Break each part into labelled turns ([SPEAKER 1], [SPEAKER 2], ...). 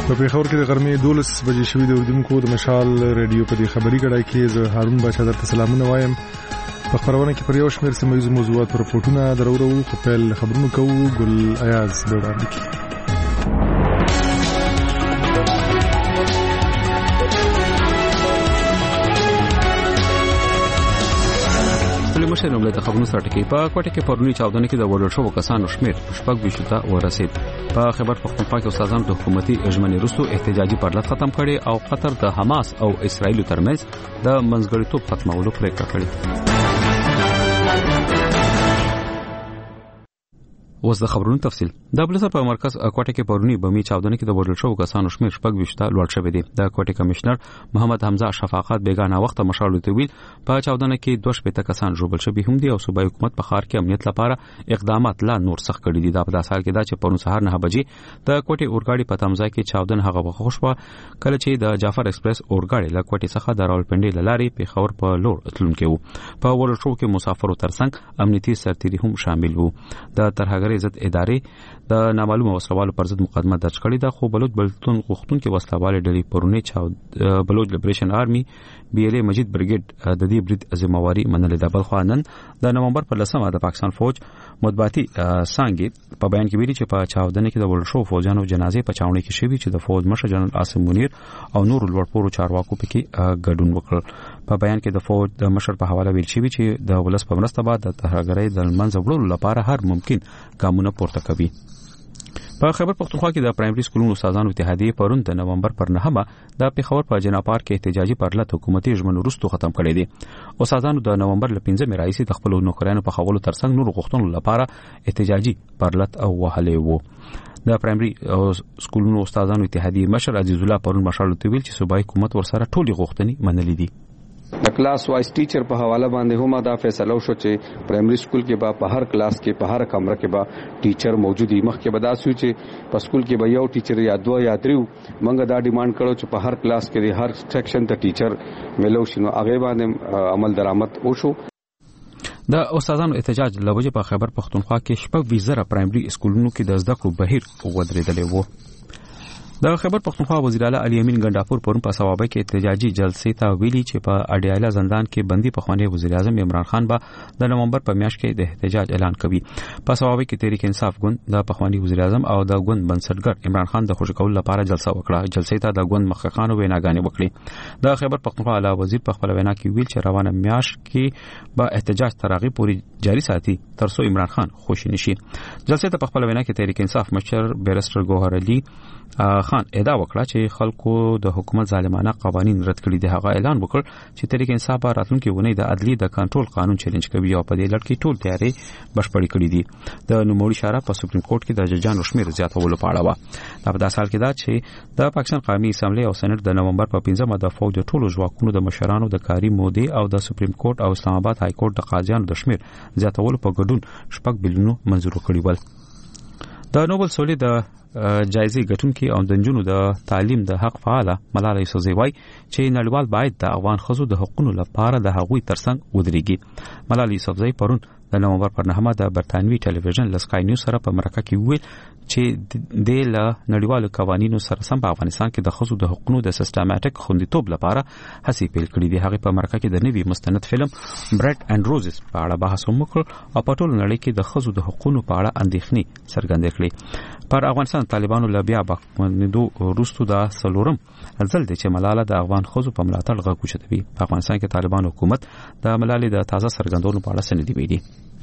[SPEAKER 1] په پیښور کې د غرمې 12 بجې شوې د اردوونکو د مشال ریډیو په دې خبري کړای کې زه هارون باشا درته سلامونه وایم. په خبرونه کې پر یو شمېر سیمه ییزو موضوعات پر رپورټونه درورو خو پیل خبرونه کوو. ګل ایاز د وړاندې کی.
[SPEAKER 2] مشر نومله د خبرونو سره ټکی په کوټه کې پرونی چاودنه کې د وړل شو کسانو شمیر شپږ وشته ورسید. په خبر پختونخوا کې استادانو د حکومتي اجمنې رسو احتجاجي پرلط ختم کړي او قطر د حماس او اسرایل ترمنځ د منځګړیتوب ختمولو پریکړه کړې. اوس د خبرونو تفصیل. د بلوچستان په مرکز کوټه کې پرونی بمي چاودنه کې د وړل شو کسانو شمیر شپږ وشته لوړ شوی دی. د کوټه کمشنر محمد حمزه شفاقت بیگانه وخت مشال ویل په چاودنه کې 2 کسان ژوبل شوی هم دي او صوبایي حکومت په ښار کې امنیت لپاره اقدامات لا نور سخت کړي دي. دا په داسال کې دا چې پرون سهار 9 بجې د کوټه اورګاډي په تمځای کې چاودنه هغه وخت خوشبه کله چې د جعفر ایکسپریس اورګاډي له کوټه څخه د راولپنډي لارې په خور په لور تلونکو وو. په وړل شو کې مسافرو ترڅنګ امنیتي سرتيري هم شامل وو. د ترهګرۍ ضد ادارې د نامعلومه وسلوالو پر ضد مقدمه درج کړې ده. خو بلوچ بلتون غوښتون کې وسلوال ډلې پرونی بلوچ لیبریشن آرمي بي ال اي مجید برګیډ د دې برید ذمہواری منلې ده. بل خو نن د نومبر پر 10 د پاکستان فوج مطبوعاتي څنګه په بیان کې ویلي چې په چاودنه کې د ورشو فوجانو جنازې په چاونې کې شوي چې د فوج مشر جنرال عاصم منیر او نور لوړپوړو چارواکو پکې ګډون وکړ. په بیان کې د فوج د مشر په حواله ویل شوی چې د ولس په مرسته بعد د ترهګرۍ د منځ وړلو لپاره هر ممکن ګامونه پورته کوي. په خبر پختونخوا کې د پرایمري سکولونو استادانو اتحادیه پرون د نومبر پر 9 د پیښور په جناپار کې احتجاجي پرلط حکومتي اجمنو رستو ختم کړی دی. استادانو د نومبر ل 15 رئیس د خپل نوکرانو په خولو ترڅنګ نور غوښتنو لپاره احتجاجي پرلط او وهلې وو. د پرایمري سکولونو استادانو اتحادیه مشر عزیز الله پرون مشال ویل چې صوبایي حکومت ورسره ټولي غوښتنې منلې دي.
[SPEAKER 3] د کلاس وایس ټیچر په حواله باندې هم دا فیصله وشو چې پرایمري سکول کې په هر کلاس کې په هر کمره کې ټیچر موجودي. مخکې به دا سوي چې په سکول کې به یو ټیچر یا 2 یا 3 منګه دا ډیماند کړو چې په هر کلاس کې هر سیکشن ته ټیچر ملو شنو هغه باندې عمل درآمد وشو.
[SPEAKER 2] د استادانو احتجاج لوجه په خبر پختونخوا کې شپږ وزره پرایمري سکولونو کې د زده کړو بهیر ودرېدلې وو. د خبر پختونخوا وزیر اعلی علي امین ګنداپور پرون په ثوابه کې احتجاجي جلسې ته ویلي چې په اډیاله زندان کې بندي پخوانی وزیر اعظم عمران خان به د نومبر په میاشت کې د احتجاج اعلان کوي. په ثوابه کې تحریک انصاف ګوند د پخوانی وزیر اعظم او د ګوند بنسټګر عمران خان د خوشی کولو لپاره جلسه وکړه. جلسې ته د ګوند مخکخانو ویناګانې وکړي. د خبر پختونخوا اعلی وزیر په خپل وینا کې ویل چې روانه میاشت کې به احتجاج ترغی پوری جاری ساتي ترڅو عمران خان خوشی نشي. جلسې ته په خپل وینا کې تحریک انصاف مشر بیرستر ګوهر علي خان ادعا وکړه چې خلکو د حکومت ظالمانه قوانين رد کړي دي. هغه اعلان وکړ چې تحریک انصاف راتلونکي ونی د عدلی د کنټرول قانون چیلنج کوي او په دې لړ کې ټول تیاری بشپړی کړي دي. د نوموړي اشاره په سپریم کورټ کې د ججانو شمیر زیاتولو په اړه و. دا په داسال کې دا چې د پاکستان قومي اسمبلی او سېنات د نومبر په 15 د فوج ټولو ځواکونو د مشرانو د کاری مودې او د سپریم کورټ او اسلام آباد های کورټ د قاضیانو د شمیر زیاتولو په ګډون 6 بلیونو منظور کړي ول. د نوبل سولې د جایزې ګټونکي او د جنونو د تعلیم د حق فعاله ملاله یوسفزۍ وایي چې نړیوال باید د افغان ښځو د حقوقو لپاره د هغوی ترڅنګ ودرېږي. ملاله یوسفزۍ پرون د نومبر پر 9 د برتانوي ټلویزیون لسکای نیوز سره په مرکه کې ویل چې د نړیوالو قوانینو سره سم په افغانستان کې د ښځو د حقوقو د سیستماتیک خوندیتوب لپاره هڅې پیل کړې دي. هغه په مرکه کې د نوي مستند فلم برډ اند روزز په اړه بحث وکړ او په ټول نړۍ کې د ښځو د حقوقو په اړه اندېښنې څرګندې کړې. پر افغانستان طالبانو لبیا بخمنیدو روستو د سلورم ځل دی چې ملاله د افغان ښځو په ملاتړ غږ اوچتوي. په افغانستان کې طالبان حکومت د ملالې د تازه څرګندونو په اړه سندې ویلي.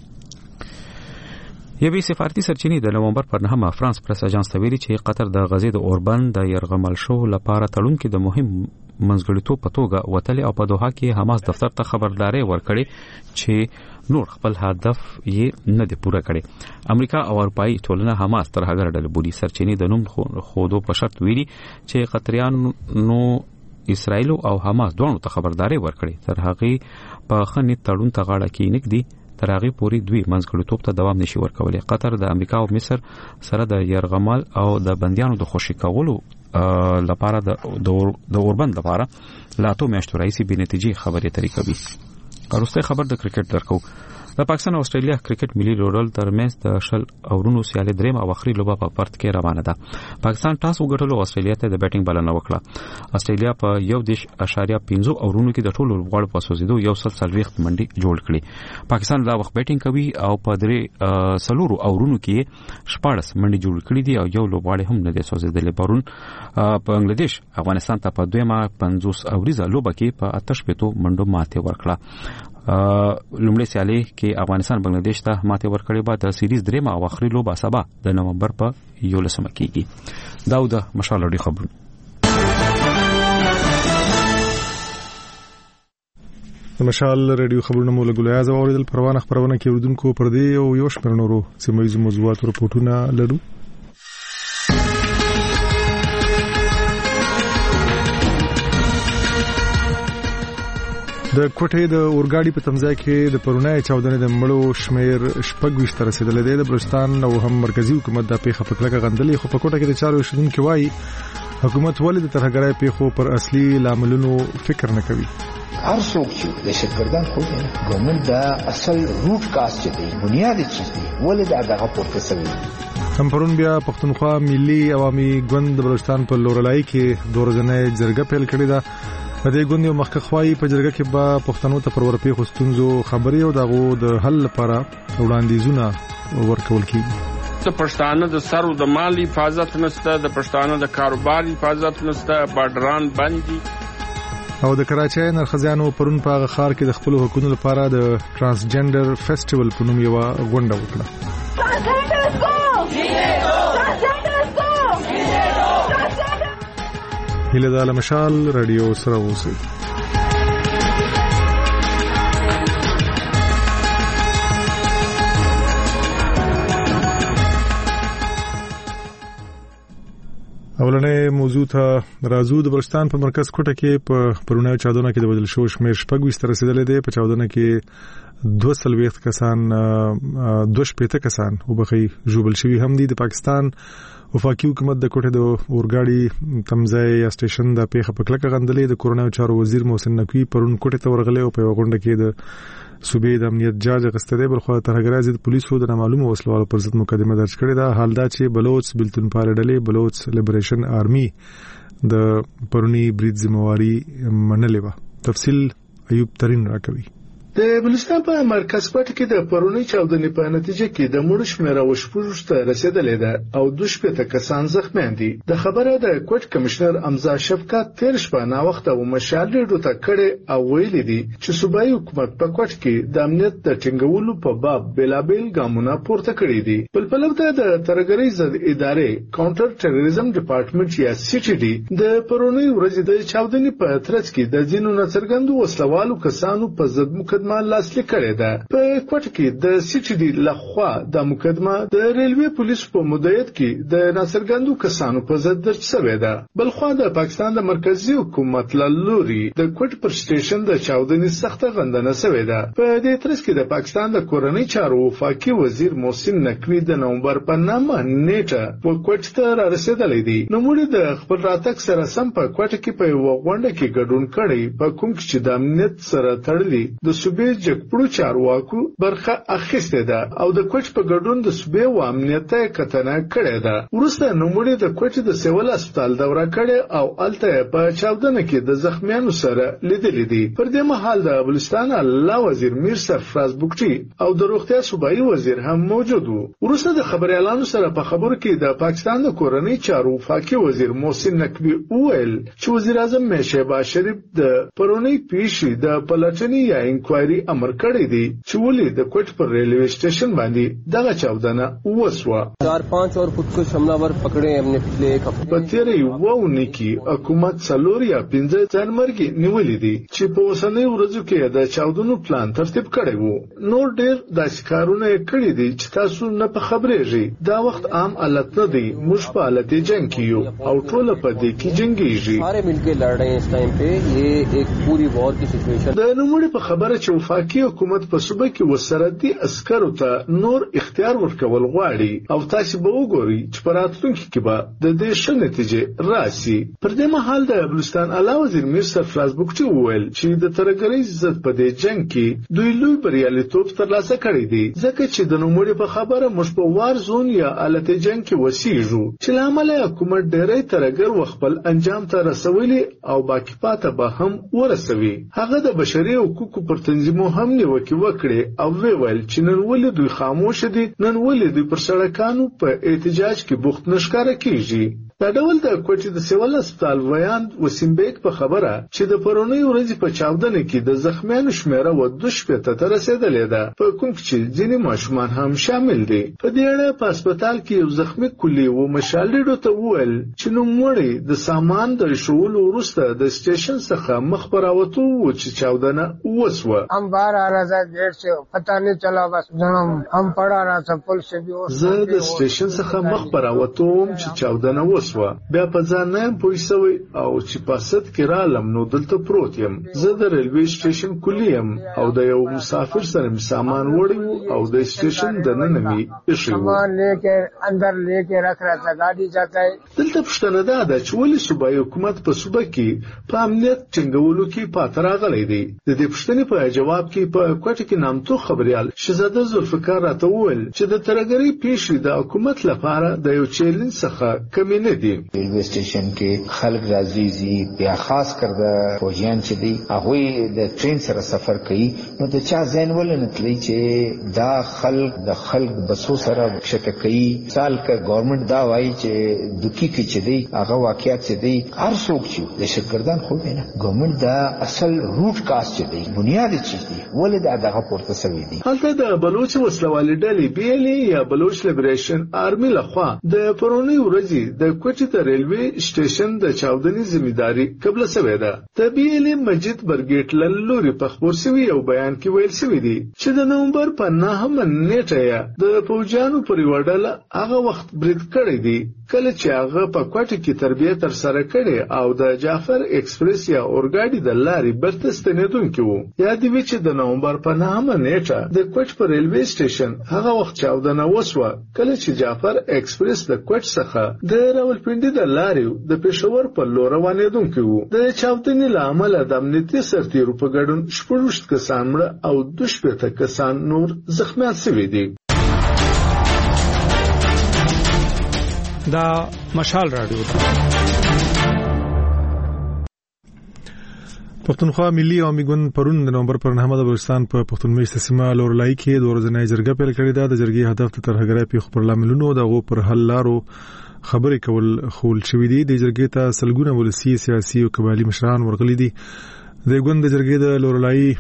[SPEAKER 2] یوې سفارتي سرچینې د نومبر پر 9 فرانس پریس اژانس ته ویلي چې قطر د غزې د اوربند د يرغمل شو لپاره تړون کې د مهم منځګړیتوب په توګه وتلې او په دوحه کې حماس دفتر ته خبرداري ورکړې چې نور خپل هدف یې نه دی پوره کړی. امریکا او اروپאי ټولنه حماس تر هغه ډول بودي سرچینې د نوم خودو په شرط ویلي چې قطریانو اسرائیل او حماس دوه ته خبرداري ورکړي تر هغه په خني تړون ته غاړه کې نګدي تر هغه پوری دوی منځګړیتوب ته دوام نشي ورکولای. قطر د امریکا او مصر سره د يرغمل او د بنديانو د خوشی کولو لپاره د اوربند لپاره لا 2 میاشتو رئیسي به نتیجې خبرې ترې کوي. ورسته خبر د کرکټ درکو. د پاکستان او استرالیا کرکټ ملي لوبډل ترمنځ د شل اورونو سیالي دریم او اخري لوبه په پرت کې روانه ده. پاکستان ټاس وګټلو او استرالیا ته د بیټینګ بلنه وکړه. استرالیا په 1.5 اورونو کې د ټولو لوبغاړو په سوزیدو 140 منډي جوړ کړي. پاکستان دا وخت بیټینګ کوي او په درې سلورو اورونو کې 14 منډي جوړ کړي دي او یو لوبغاړی هم نه دی سوزیدلی. پرون بنگلاديش افغانستان ته په 50 اوریزه لوبه کې په 88 منډو ماته ورکړه. لومړی سیالي کې افغانستان بنگلاديش ته ماته ورکړې بعد د سیریز دریم او اخري لوبه سبا د نومبر په 11 کېږي. دا د مشال اړې خبرونه.
[SPEAKER 1] د مشال رادیو خبرونه مو لګولای ځو اوریدل پروانه خبرونه کې اردوونکو پر دې او یو شمېر نورو سیمایي موضوعات او رپورټونه لرو. د کوټې د اورګاډي په تمځای کې د پرونای چاودنې د مړو شمیر 26 تر رسیدلې ده. د بلوچستان او هم مرکزی حکومت د پیښه په کلکه غندلې، خو په کوټه کې د چارو شندونکو وایي حکومت ولې د ترهګرۍ پیښو پر اصلي لاملونو فکر نه کوي.
[SPEAKER 4] هر څوک چې د شکردان خو ګورنمنت د اصل روټ کاز چې دی بنیادی چیز دی ولې دغه پورته سوي.
[SPEAKER 1] هم پرون بیا پښتونخوا ملي عوامي ګوند د بلوچستان په لورلای کې دورځنې جرګه پیل کړې ده. په دې ګوند یو مخکښ خوایي په جرګه کې به پښتنو ته پر ورپېښو ستونزو خبرې او دغه د حل لپاره وړاندیزونه ورکول کیږي.
[SPEAKER 5] د پښتانه د سرو د مال حفاظت نشته، د پښتانه د کاروبار حفاظت نشته، بارډران بندي.
[SPEAKER 1] او د کراچۍ نرخزیانو پرون په غخار کې د خپل حقوقو لپاره د ترانسجنډر فیسټیوال په نوم یو غونډه وکړه. هله د مشال رادیو سره اوسئ. اولنې موضوع ته راځو. د بلوچستان په مرکز کوټه کې په پرونای چاودنه کې د بدل شو شمیر 26 تر رسیدلې ده. په چاودنه کې 240 کسان 2 کسان وبخي جوړل شوی هم دي. د پاکستان وفاقي حکومت د کوټه د اورګاډي تمځای یا سټیشن د پیښه په کلکه غندلې. د کورونای چارو وزیر محسن نقوی پرون کوټه ته ورغله او په غونډه کې د صوبې د امنیت جاج غستې بلخو ترهګرۍ ضد پولیسو د نامعلومو وسلوالو پر ضد مقدمه درج کړې ده. حال دا چې بلوچ بلتون پالډلې بلوچ لیبریشن آرمي د پرونی برید ذمہواری منلې و. تفصیل ایوب ترين راکوي.
[SPEAKER 6] د بلوچستان په مرکز کوټه کې د پرونی چاودنې په نتیجه کې د مړو شمېر وشپږ ته رسیدلې ده او 2 کسان زخمیان دي. د خبره د کوټ کمشنر امزا شفقت تیر شپه نا وخت او مشال ریډو ته کړي او ویل دي چې صوبایي حکومت په کوټ کې د امنیت د ټینګولو په باب بلابل ګامونه پورته کړي دي. بل پلوته د ترهګرۍ ضد ادارې کاونټر ټیرریزم ډپارټمنټ یا سی ټي ډي د پرونی ورځ د چاودنې په ترڅ کې د ځینو نڅرګندو وسلوالو کسانو په ضد مقدمه لاسلیک کړې ده. په کوټه کې د سی ټي ډي لخوا د مقدمه د ریلوي پولیسو په مدیریت کې د ناڅرګندو کسانو په ضد درج شوې ده. بلخوا د پاکستان د مرکزی حکومت لوري د کوټ پر سټیشن د چاودنې سخته غندنه شوې ده. په دې ترڅ کې د پاکستان د کورنۍ چارو وفاقي وزیر محسن نقوی د نومبر په نامه نیټه په کوټ ته رسیدلې دي. نو موږ د خپل راتګ سره سم په کوټه کې په غونډه کې ګډون کړي په کوم چې د امنیت سره تړلي د صوبې جګپړو چارواکو برخه اخیسته ده او د کوټ په ګډون د صوبې و امنیت کتنه کړې ده. ورسته نوموړي د کوټ د سیول هسپتال دوره کړې او الته په چاودنه کې د زخمیانو سره لیدلې دي. پر دې مهال د بلوچستان الله وزیر میر سرفراز بوکټي او د روغتیا صوبایي وزیر هم موجود وو. ورسته د خبريالانو سره په خبرو کې د پاکستان د کورنۍ چارو وفاقي وزیر محسن نقوی وویل چې وزیر اعظم شهباز شریف د پرونی پیښې د پلټنې یا انکوایري امر کړی دی چې ولې د کوټ پر ریلوے स्टेशन باندې دغه چاودنه وسوه.
[SPEAKER 7] 4-5 और खुद को हमलावर पकड़े हमने पिछले एक हफ्ते.
[SPEAKER 6] په تیرې وونه کې حکومت څلور یا 15 ځانمرګي نیولې دي چې په اوسنۍ ورځو کې د چاودنو پلان ترتیب کړی وو. نور ډیر د شکارونه کړی دي چې تاسو نه په خبرېږئ. دا وخت عام حالت نه دی. موږ په حالت جنگ کې یو او ټول په دې کې جنگيږي.
[SPEAKER 7] سارے ملکه لړ رہے ہیں اس ٹائم पे. یہ ایک پوری وار کی سچویشن.
[SPEAKER 6] د نوموړي په خبره چې چې وفاقي حکومت په صوبه کې وسردي عسکرو ته نور اختیار ورکول غواړي او تاسو به وګورئ چې په راتلونکي کې به د دې ښه نتیجې راسي. پر دې مهال د بلوچستان اعلی وزیر میر سرفراز بګچي وویل چې د ترهګرۍ ضد په دې جنگ کې دوی لوی بریالیتوب ترلاسه کړی دی ځکه چې د نوموړي په خبره موږ په وار زون یا آلته جنگ کې وسیږو چې لامل حکومت ډېری ترهګر وخپل انجام ته رسولي او باقی پاته به هم ورسوي. هغه د بشري حقوقو پر تنظیمو هم نیوکې وکړې او ویل چې نن ولې دوی خاموش دي، نن ولې دوی پر سړکانو په احتجاج کې بوخت نشکاره کیږي. دا ډول د کوټې د سیول هسپتال ویاند وسیم بیگ په خبره چې د پرونی ورځې په چاودنه کې د زخمیانو شمیره و 2 ته رسیدلې ده، په کوم کې ځینې ماشومان هم شامل دي. په دې اړه په هسپتال کې یو زخمی کلی و مشالډو ته وویل چې نوموړی د سامان د شولو وروسته د سټیشن څخه مخ پر راوتو و چې چاودنه وسوه.
[SPEAKER 8] हम बाहर आ रहा था गेट से, पता नहीं चला, बस हम पढ़ा रहा था पुल से भी.
[SPEAKER 6] زه د سټیشن څخه مخ پر راوتو چې چاودنه وسوه. بیا په ځان نه پوه شوی او چې پاسد کې رالم نو دلته پروت یم. زه د ریلوی سټیشن کلی یم او د یو مسافر سره سامان وړی او د سټیشن د نن می ایښی
[SPEAKER 8] سامان لیکر اندر لیکر رکھ رہا تھا گاڑی جاتا ہے.
[SPEAKER 6] دلته پښتنه ده چې ولې صوبایي حکومت په صوبه کې په امنیت ټینګولو کې پاتې راغلی دی. د دې پښتنې په جواب کې په کوټه کې نامتو خبريال شهزاده ذوالفقار راته وویل چې د ترهګرۍ پیښې د حکومت لپاره د یو چیلنج څخه کمی نه دي.
[SPEAKER 4] ریلوے سټیشن کې خلک راځي بیا خاص کر د فوجیان چې دی هغه د ټرین سره سفر کوي نو د چا ځین ولنه تلی چې دا خلک بسو سره شته کوي. سال کا گورنمنٹ دا وایي چې دکی کې چې دی هغه واقعیت چې دی هر څوک چې د شګردان خو دی نه گورنمنٹ دا اصل روټ کاست چې دی بنیادی چیز دی ولې دغه پورته سوي دی.
[SPEAKER 6] هلته د بلوچ وسلوالي ډلې بیلي یا بلوچ لیبریشن آرمي لخوا د پرونی ورځي د کوټې ته ریلوی سټیشن د چاودنې ځمېداري قبل شوې ده. د بیلي مجید برګیټ لوري په خبر شوی یو بیان کې ویل شوی دی چې د نومبر په 9 نیټه د فوجانو پر وړاندې هغه وخت برید کړی دی کله چې هغه په کوټه کې تربیه تر سره کړي او د جعفر ایکسپریس یا اورګاډي د لارې برته ستنیدونکي وو. یا دی چې د نومبر په 9 نیټه د کوټ پر ریلوی سټیشن هغه وخت چاودنه وسوه کله چې جعفر ایکسپریس د کوټ څخه د راولپنډي د لارې د پېښور په لور روانېدونکي وو. د چاودنې لامل د امنیتي سرتیرو په ګډون 14 کسان مړه او 2 کسان نور زخمیان شوي دي.
[SPEAKER 1] دا مشال رادیو پښتونخوا ملي عوامي ګوند پرون د نومبر پر 9 د بلوچستان په پښتون میشته سیمه لورلای کې د ورځنۍ جرګه پیل کړې ده. د جرګې هدف د ترهګرۍ پیښو پر لاملونو د غو پر حل لارو خبرې کول خول شوې دي. د جرګې ته سلګونه ولسی سیاسي او قبایلی مشران ورغلي دي. د ګوند د جرګې د لورلای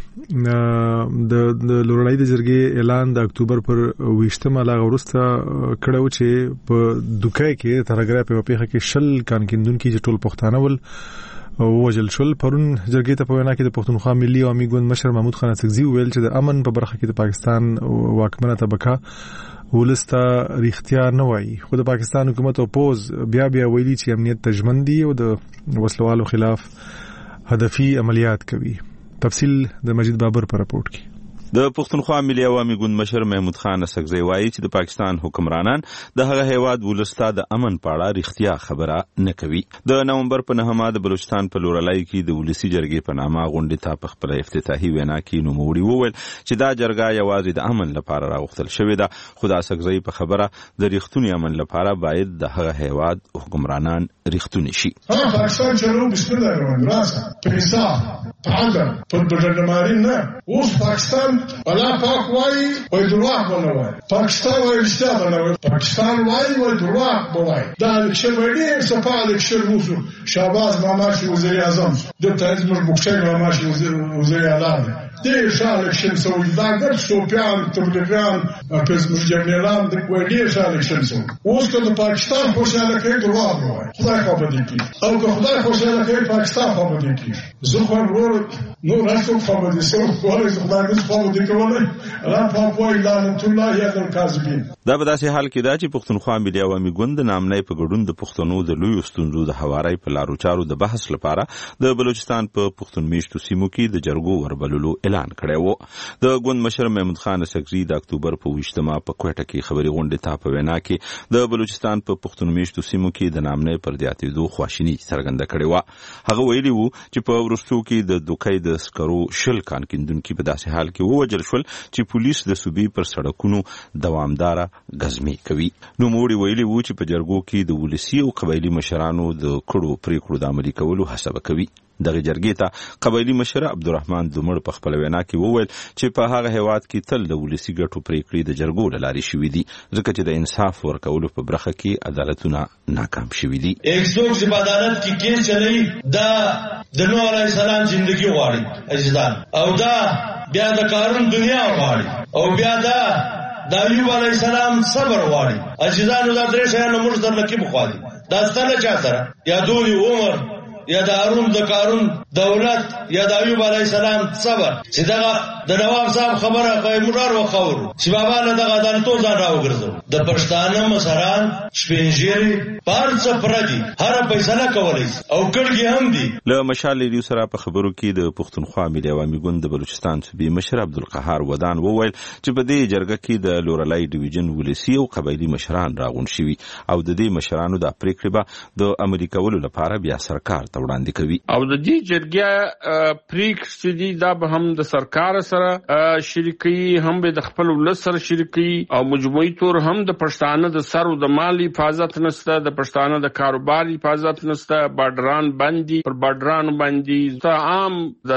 [SPEAKER 1] د جرګې اعلان د اکتوبر پر 20مه لا ورسته کړو چې په دوکای کې ترهګرۍ په پیښه کې شل کانکیندونکو چې ټول پښتانه ول وجل شول. پرون جرګې ته په وینا کې د پښتونخوا ملي عوامي ګوند مشر محمود خان اڅکزي ویل چې د امن په برخه کې د پاکستان واکمنه طبقه ولسته ریښتیا نه وایي، خو د پاکستان حکومت او پوز بیا ویلي چې امنیت تجمن دي او د وسلوالو خلاف هدفي عملیات کوي. تفصیل د مجید بابر پر راپورټ کې.
[SPEAKER 9] د پښتونخوا ملي عوامي ګوند مشر محمود خان اڅکزي وایي چې د پاکستان حکمرانان د هغه هیواد ولسته د امن په اړه رښتیا خبره نه کوي. د نومبر په 9 د بلوچستان په لورلای کې د ولسی جرګې په نامه غونډه ته په خپل افتتاحي وینا کې نوموړي وویل چې دا جرګه یوازې د امن لپاره راغوښتل شوې ده، خو د اڅکزي په خبره د ریښتونی امن لپاره باید د هغه هیواد حکمرانان ریښتونی شي.
[SPEAKER 10] پاکستان چلو بسم الله الرحمن الرحیم پیسا تعال پر بدلماري نه اوس پاکستان الله پاک وای وای دروغ بنوي پاکستان وای رښتیا بنوي پاکستان وای دروغ بنوي دا الیکشن وړي صفه الیکشن وشو شهباز ماماشي وزیر اعظم د تایز مربوکشي ماماشي وزیر اعلان دې شال الیکشن سوي دا ګر شوپیان تبلیغان پس مجملان د کوډي شال الیکشن سو اوس ته پاکستان خوشاله کوي دروغ وای خدای خو به دي او که خدای خوشاله کوي پاکستان خو به دي زه خو ورور نو راځو خو به دي سو خو خدای خو
[SPEAKER 9] دا به داسې حال کې دا چې پښتونخوا ملي عوامي ګوند د نامنۍ په ګډون د پښتنو د لوی ستونزو د هواري په لارو چارو د بحث لپاره د بلوچستان په پښتون میشتو سیمو کې د جرګو وربللو اعلان کړی و د ګوند مشر محمود خان اسکزي د اکتوبر په 28 په کوټه کې خبري غونډه ته په وینا کې د بلوچستان په پښتون میشتو سیمو کې د نامنې پر زیاتېدو خواشیني څرګنده کړې و. هغه ویلي وو چې په ورستو کې د دوکۍ د سکرو شل کان کیندونکو په داسې حال کې ووجل شول چې پولیس د صوبې پر سړکونو دوامداره غزمي کوي. نو موړي ویلي وو چې په جرګو کې د ولسی او قبایلی مشرانو د کړو پریکړو د عملي کولو هڅه کوي. دغه جرګې ته قبایلی مشر عبدالرحمن دومړ په خپل وینا کې وویل چې په هغه هیواد کې تل د ولسی ګټو پریکړې د جرګو له لارې شوې دي ځکه چې د انصاف ورکولو په برخه کې عدالتونه ناکام شوي دي.
[SPEAKER 11] ایک څوک چې په عدالت کې کیس چلوي دا د نوح علیه السلام ژوندګي غواړي عزیزان او دا بیا د قانون دنیا غواړي او بیا دا ایوب علیه السلام صبر غواړي عزیزانو. دا درې شیان موږ در لکه بخوالي دا ستنه چا سره یا دونی عمر یا د هارون د قارون دولت یا د ایوب علیه السلام صبر چې دغه د نواب صاحب خبره قیمدار وخور چې بابا له دغه عدالتو ځان راوګرځو. د پښتانه مشران شپینجيري پارڅ پردي هر فیصله کولای او کړي هم دي.
[SPEAKER 9] له مشال لیدو سره په خبرو کې د پښتونخوا ملي عوامي ګوند د بلوچستان صوبې مشر عبدالقهار ودان وویل چې په دې جرګه کې د لورلای ډیویژن ولسی او قبایلی مشران راغون شوي او د دې مشرانو د پریکړې به د عملي کولو لپاره بیا سرکار ته وړاندې کوي.
[SPEAKER 5] او د دې جرګې پریکړې چې دي دا به هم د سرکار سره شریکي هم به د خپل ولس سره شریکي او مجموعي تور هم د پښتانه د سر او د مالی حفاظت نشته د پښتانه د کاروبار حفاظت نشته بارډران باندې پر بارډران باندې ته عام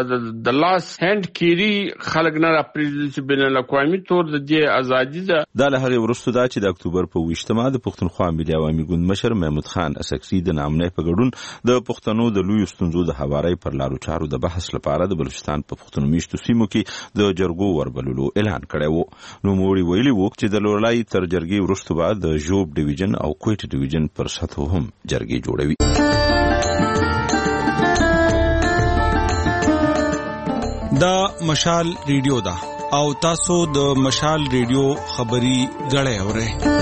[SPEAKER 5] د لاس هند کیری خلک نه راپریدل چې بین الاقوامي تور د دې ازادي ده.
[SPEAKER 9] دا له هغه وروسته دا چې د اکتوبر په 28 د پښتونخوا ملي عوامي ګوند مشر محمود خان اسکزي د نامنې په ګډون د پښتنو د لوی ستونزو د هواري پر لارو چارو د بحث لپاره د بلوچستان په پښتون میشتو سیمو کې د جرګو وربللو اعلان کړی و. نو موړي ویلي وو چې د لورلای تر جرګې وروسته بعد د جوب ډیویژن او کوټ ډیویژن پر سطحو هم جرګې جوړوي.
[SPEAKER 12] دا مشال ریډیو دا او تاسو د مشال ریډیو خبري غړې اورئ.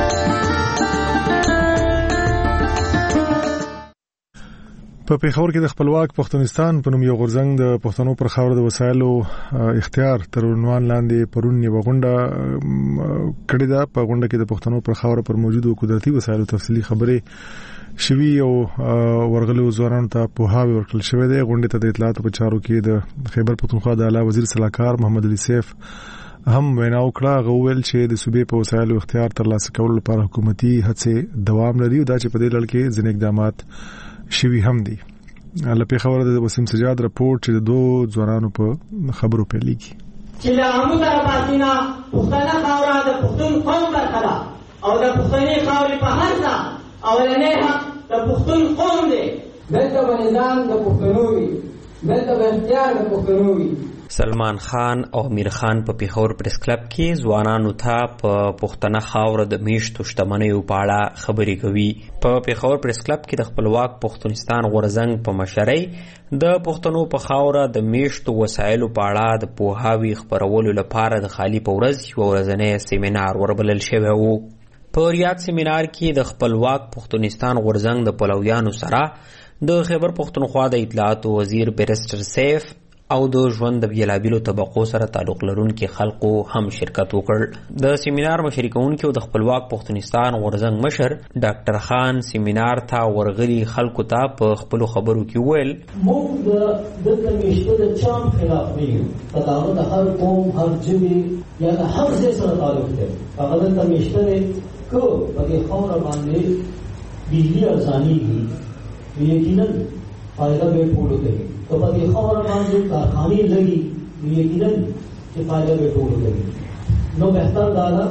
[SPEAKER 1] په پیښور کې د خپلواک پښتونستان په نوم یو غورځنګ د پښتنو پر خاور د وسایلو اختیار تر عنوان لاندې پرون یو غونډه کړې ده. په غونډه کې د پښتنو پر خاور پر موجودو قدرتي وسایلو تفصیلی خبرې شوي او ورغلو ځوانانو ته پوهاوی ورکړل شوی دی. غونډه ته د اطلاعات په چارو کې د خیبر پښتونخوا د اعلی وزیر صلاحکار محمد علي سیف هم وینا وکړه. غوول چې د صوبې په وسایلو اختیار ترلاسه کولو لپاره حکومتي هڅې دوام لري او دا چې په دې لړ کې ځینې اقدامات شوي هم دي. لپاره خبره د وسیم سجاد رپورټ چې د دوه ځوانانو په خبرو پیلېږي
[SPEAKER 13] چې له همو طرفاتینا پښتنه خاوره د پښتون قوم برخه ده او د پښتني خاورې په هر ځای اولنی حق د پښتون قوم دی. دلته به نظام د پښتنو وي دلته به اختیار د پښتنو وي.
[SPEAKER 14] سلمان خان او امیر خان په پیښور پریس کلب کې ځوانانو ته په پښتنه خاوره د میشتو شتمنیو په اړه خبرې کوي. په پیښور پریس کلب کې د خپلواک پښتونستان غورځنګ په مشرۍ د پښتنو په خاوره د میشتو وسایلو په اړه د پوهاوي خپرولو لپاره د خالی په ورځ یو ورځنی سیمینار وربلل شوی و. په ریاض سیمینار کې د خپلواک پښتونستان غورځنګ د پلویانو سره د خیبر پښتونخوا د اطلاعات وزیر بیرسټر سیف او د ژوند د بیلابیلو طبقو سره تعلق لرونکي خلکو هم شرکت وکړ. د سیمینار مشري کوونکي او د خپلواک پښتونستان غورځنګ مشر ډاکټر خان سیمینار ته ورغلي خلکو ته په خپلو خبرو کې وویل
[SPEAKER 15] موږ د کمیشته د چام خلاف نه یو. تداوه د هر قوم هر ژبې یا د هر ځای سره تعلق دی. هغه د کمیشته دی که په دې خاوره باندې بجلي ارزانېږي یقینا فایده به ټولو کوي. که په دې خاوره باندې کارخانې لګي یقینا چې فایده به ټولو کوي. نو بهتر دا ده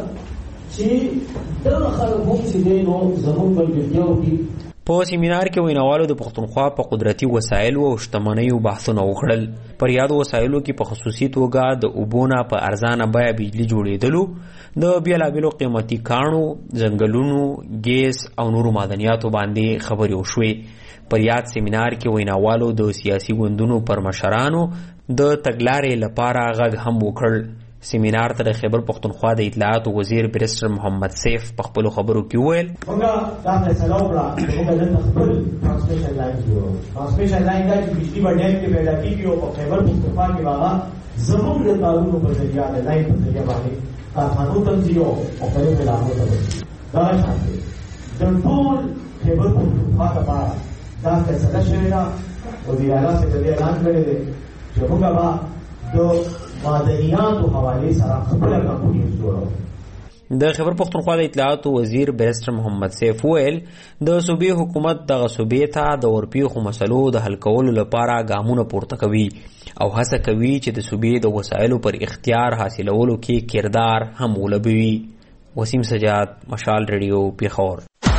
[SPEAKER 15] چې دغه خلک هم چې دی نو زموږ ملګرتیا وکړي.
[SPEAKER 14] په سیمینار کې ویناوالو د پښتونخوا په قدرتي وسایلو او شتمنیو بحثونه وکړل. پر یادو وسایلو کې په خصوصي توګه د اوبونه په ارزانه بیه بجلی جوړېدلو د بیلابیلو قیمتي کاڼو ځنګلونو ګیس او نورو معدنیاتو باندې خبرې وشوې. پر یاد سیمینار کې ویناوالو د سیاسي ګوندونو پر مشرانو د تګلارې لپاره غږ هم وکړ. سیمینار ته د خیبر پښتونخوا د اطلاعات وزیر بریسټر محمد سیف په خپل خبرو کې وویل
[SPEAKER 15] موږ دا فیصله وکړه چې موږ د خپل ترانسمیشن لاین جوړو. ترانسمیشن لاین دا چې بجلی په ډیم کې پیدا کیږي او په خیبر پښتونخوا کې هغه زموږ د کارونو په ذریعہ د لاین په ذریعہ باندې کارخانو تنظیم او مختلف علاقو ته ورسي. دا شامل د ټول خیبر پښتونخوا لپاره دا فیصله شوې ده او د اعلی سکرټري اعلان کړی دی چې موږ به د معدنیاتو حواله سره خپل کمپنی جوړو.
[SPEAKER 14] د خیبر پښتونخوا د اطلاعات وزیر بریسټر محمد سیف ویل د صوبې حکومت دغه صوبې ته د ورپیښو مسلو د حل کولو لپاره ګامونه پورته کوي او هڅه کوي چې د صوبې د وسایلو پر اختیار حاصلولو کې کردار هم ولوبوي. وسیم سجاد، مشال ریډیو، پیښور.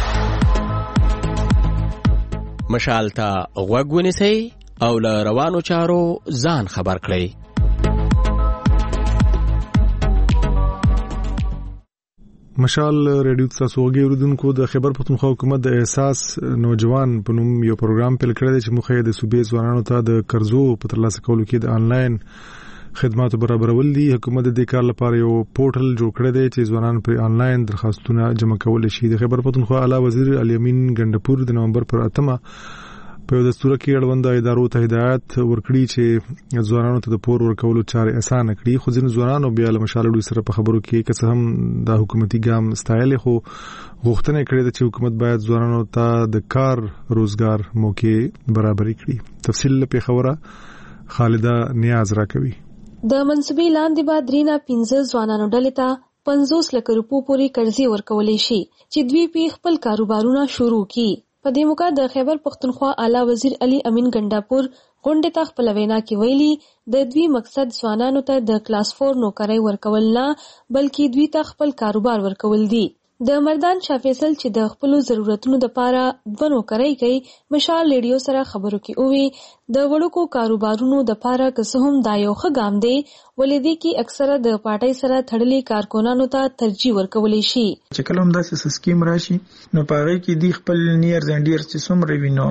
[SPEAKER 16] مشال ته غوږ ونیسئ او له روانو چارو ځان خبر کړئ.
[SPEAKER 1] مشال ریډیو تاسو وګورئ د خیبر پښتونخوا حکومت د احساس نوجوان په نوم یو پروګرام پیل کړی دی چې مخه د صوبې ځوانانو ته د قرضو په ترلاسه کولو کې د آنلاین خدماتو برابرول دي. حکومت د دې کار لپاره یو پورټل جوړ کړی دی چې ځوانان پر آنلاین درخواستونه جمع کول شي. د خیبر پښتونخوا اعلی وزیر الیمین ګندپور د نومبر پر 8 په دستور کې اړوند ادارو ته هدایت ورکړي چې ځوانانو ته د پور ورکولو چارې اسانه کړي. خو ځینې ځوانانو بیا له مشال ډوي سره په خبرو کې که څه هم د حکومتي ګام ستایل خو غوښتنه کړې ده چې حکومت باید ځوانانو ته د کار روزګار موقع برابر کړي. تفصیل په خبره خالده نیاز راکوي.
[SPEAKER 17] د منصبي لاندې بعد رینا 15 ځوانانو ډلې ته 50 لک روپو پورې قرضې ورکولې شي چې دوی په خپل کاروبارونه شروع کړي. په دې موقع د خیبر پښتونخوا اعلی وزیر علي امین ګنداپور غونډې ته خپل وینا کې ویلي د دوی مقصد ځوانانو ته د کلاس 4 نوکرۍ ورکول نه بلکې دوی ته خپل کاروبار ورکول دي. د مردان شاه فیصل چې د خپل ضرورتونو لپاره د نوکرۍ کوي مشال ریډیو سره خبرو کې اووي د وړوکو کاروبارونو لپاره که څه هم دا یو ښه ګام دی ولې دې کې اکثره د پارټۍ سره تړلې کارکونانو ته ترجیح ورکول شي.
[SPEAKER 18] چې کله هم داسې سکیم راشي نو پاره کې دی خپل نیرز اند ډیر چې څومره وینو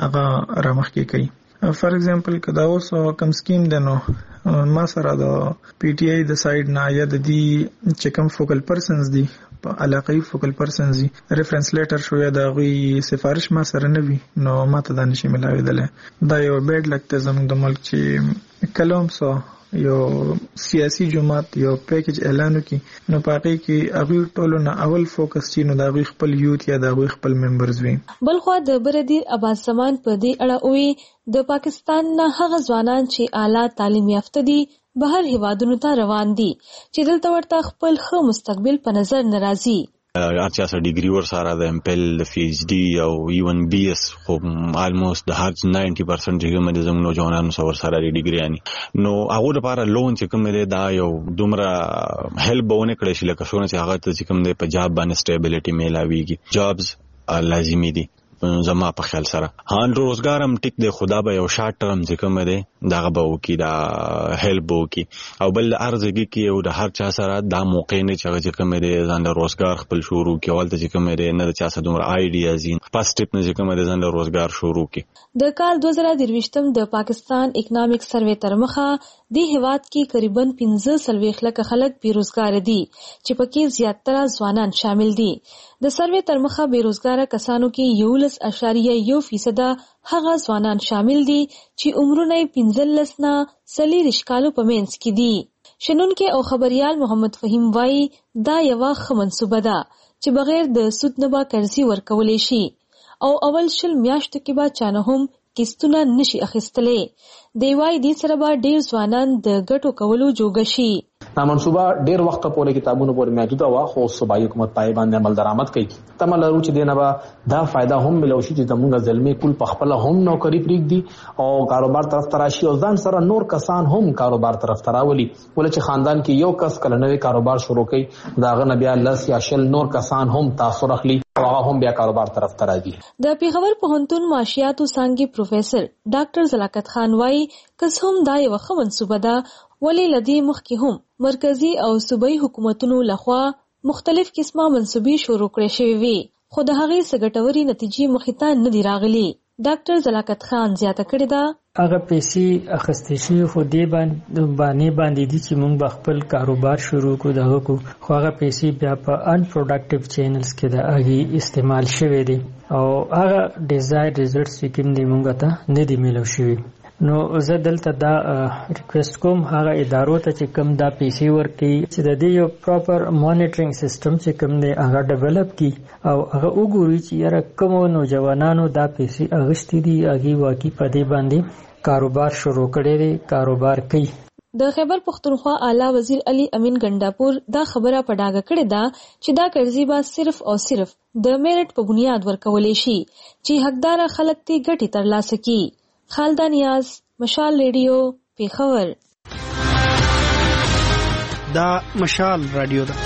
[SPEAKER 18] هغه رامخ کې کوي. فار ایگزامپل کدا اوس کم سکیم دنو ما سره د پی ټی آی د سایډ نه یا د دې چې کم فوکل پرسنز دي په علاقې فوکل پرسنز دي ریفرنس لیټر شو یا د غوي سفارش ما سره نه وي نو ماته د نشي ملاویدل. دا یو بیډ لکته زموږ د ملک چې کلم سو یو سیاسي جماعت یو پیکج اعلان وکي نو پاکي کې هغه ټولو نه اول فوکس چي نو د خپل یوت یا د خپل ممبرز وي.
[SPEAKER 17] بلخو د بردیر عباس زمان په دې اړه وی د پاکستان نه هغه ځوانان چې اعلی تعلیم یافته دي بهر هیوادونو ته روان دي چې دلته ورته خپل ښه مستقبل په نظر ناراضي.
[SPEAKER 19] ارچا سره ډیګري ور سره د امپل د پی ایچ ډي او ایون بی اس خو آلموست د هر 90% چې موږ د زموږ نوجوانانو سره سره ډیګري اني نو هغه لپاره لون چې کوم دی دا یو دومره هیلپ بونه کړی شي لکه څنګه چې هغه چې کوم دی په جاب باندې سټیبিলিټي میلاويږي. جابز لازمي دي زما په خیال سره. هان روزګار هم ټیک دی خدا به یو شارټ ټرم چې کوم دی دغه به وکي دا هیلپ وکي او بل ارزګي کې او د هر چا سره دا موقع نه چې کوم دی ځان له روزګار خپل شروع کې ولته چې کوم دی نه چا سره دومره آیډیاز دي پاس ټیپ نه چې کوم دی ځان له روزګار شروع کې.
[SPEAKER 17] د کال 2023 د پاکستان اکونومیک سروې تر مخه د هیواد کې تقریبا 15 لک خلک بیروزګار دي چې پکې زیاتره ځوانان شامل دي. د سروې تر مخه بیروزګار کسانو کې 11.1% هغه ځوانان شامل دي چې عمرونه 15 نه 40 کالو په منځ کې دي. شنونکو او خبريال محمد فهیم وایي دا یو ښه منصوبه ده چې بغیر د سود نه با قرضې ورکولې شي او اول شل میاشتو کې با چانه هم کیستونه نشي اخیستلې. دی وایي دې سره به ډیر ځوانان د ګټو کولو جوګه شي.
[SPEAKER 20] دا منصوبه ډیر وخت پورې کتابونو پورې محدوده وا خو صوبایي حکومت پای باندې عمل درآمد کوي. تمه لرو چې دینه به دا فائدہ هم ملوشي چې زموږ ځلمي کول په خپل هم نوکری پریږدي او کاروبار طرف تراشي او ځان سره نور کسان هم کاروبار طرف تراولي ولې چې خاندان کې یو کس کله نوې کاروبار شروع کوي دا غنه بیا لس یا شل نور کسان هم تاثیر اخلي او هغه هم بیا کاروبار طرف تراځي.
[SPEAKER 17] د پیښور پوهنتون معاشیاتو څانګې پروفیسور ډاکټر زلاکت خان وایي کس هم دا یو ښه منصوبه ده ولې لدی مخکې هم مرکزی او صوبایي حکومتونو لخوا مختلف قسمه منصوبې شروع کړې شوې وي خو د هغې څه ګټورې نتیجې مخې ته نه دي راغلي. ډاکټر زلاکت خان زیاته کړې ده.
[SPEAKER 21] هغه پیسې اخیستې شوي خو دې باندې دي چې موږ به خپل کاروبار شروع کړو دغه کو خو هغه پیسې بیا په ان پروډکټیو چینلز کې د هغې استعمال شوي دي او هغه ډیزایر ریزلټس چې کوم دي موږ ته نه دي میلو شوي. نو زه دلته دا ریکویسټ کوم هغه ادارو ته چې کوم دا پیسې ورکوي چې د دې یو پراپر مانیټرینګ سیستم چې کوم دی هغه ډیولپ کړي او هغه وګوري چې یاره کومو نوجوانانو دا پیسې اخیستې دي هغې واقعي په دې باندې کاروبار شروع کړی دی کاروبار کوي.
[SPEAKER 17] د خیبر پختونخوا اعلی وزیر علي امین ګنډاپور دا خبره په ډاګه کړې ده چې دا قرضې به صرف او صرف د میرټ په بنیاد ورکولی شي چې حقدار خلک ته ګټې ترلاسه کړي. خالده نیاز، مشال ریډیو، پیښور.
[SPEAKER 22] دا مشال رادیو ده.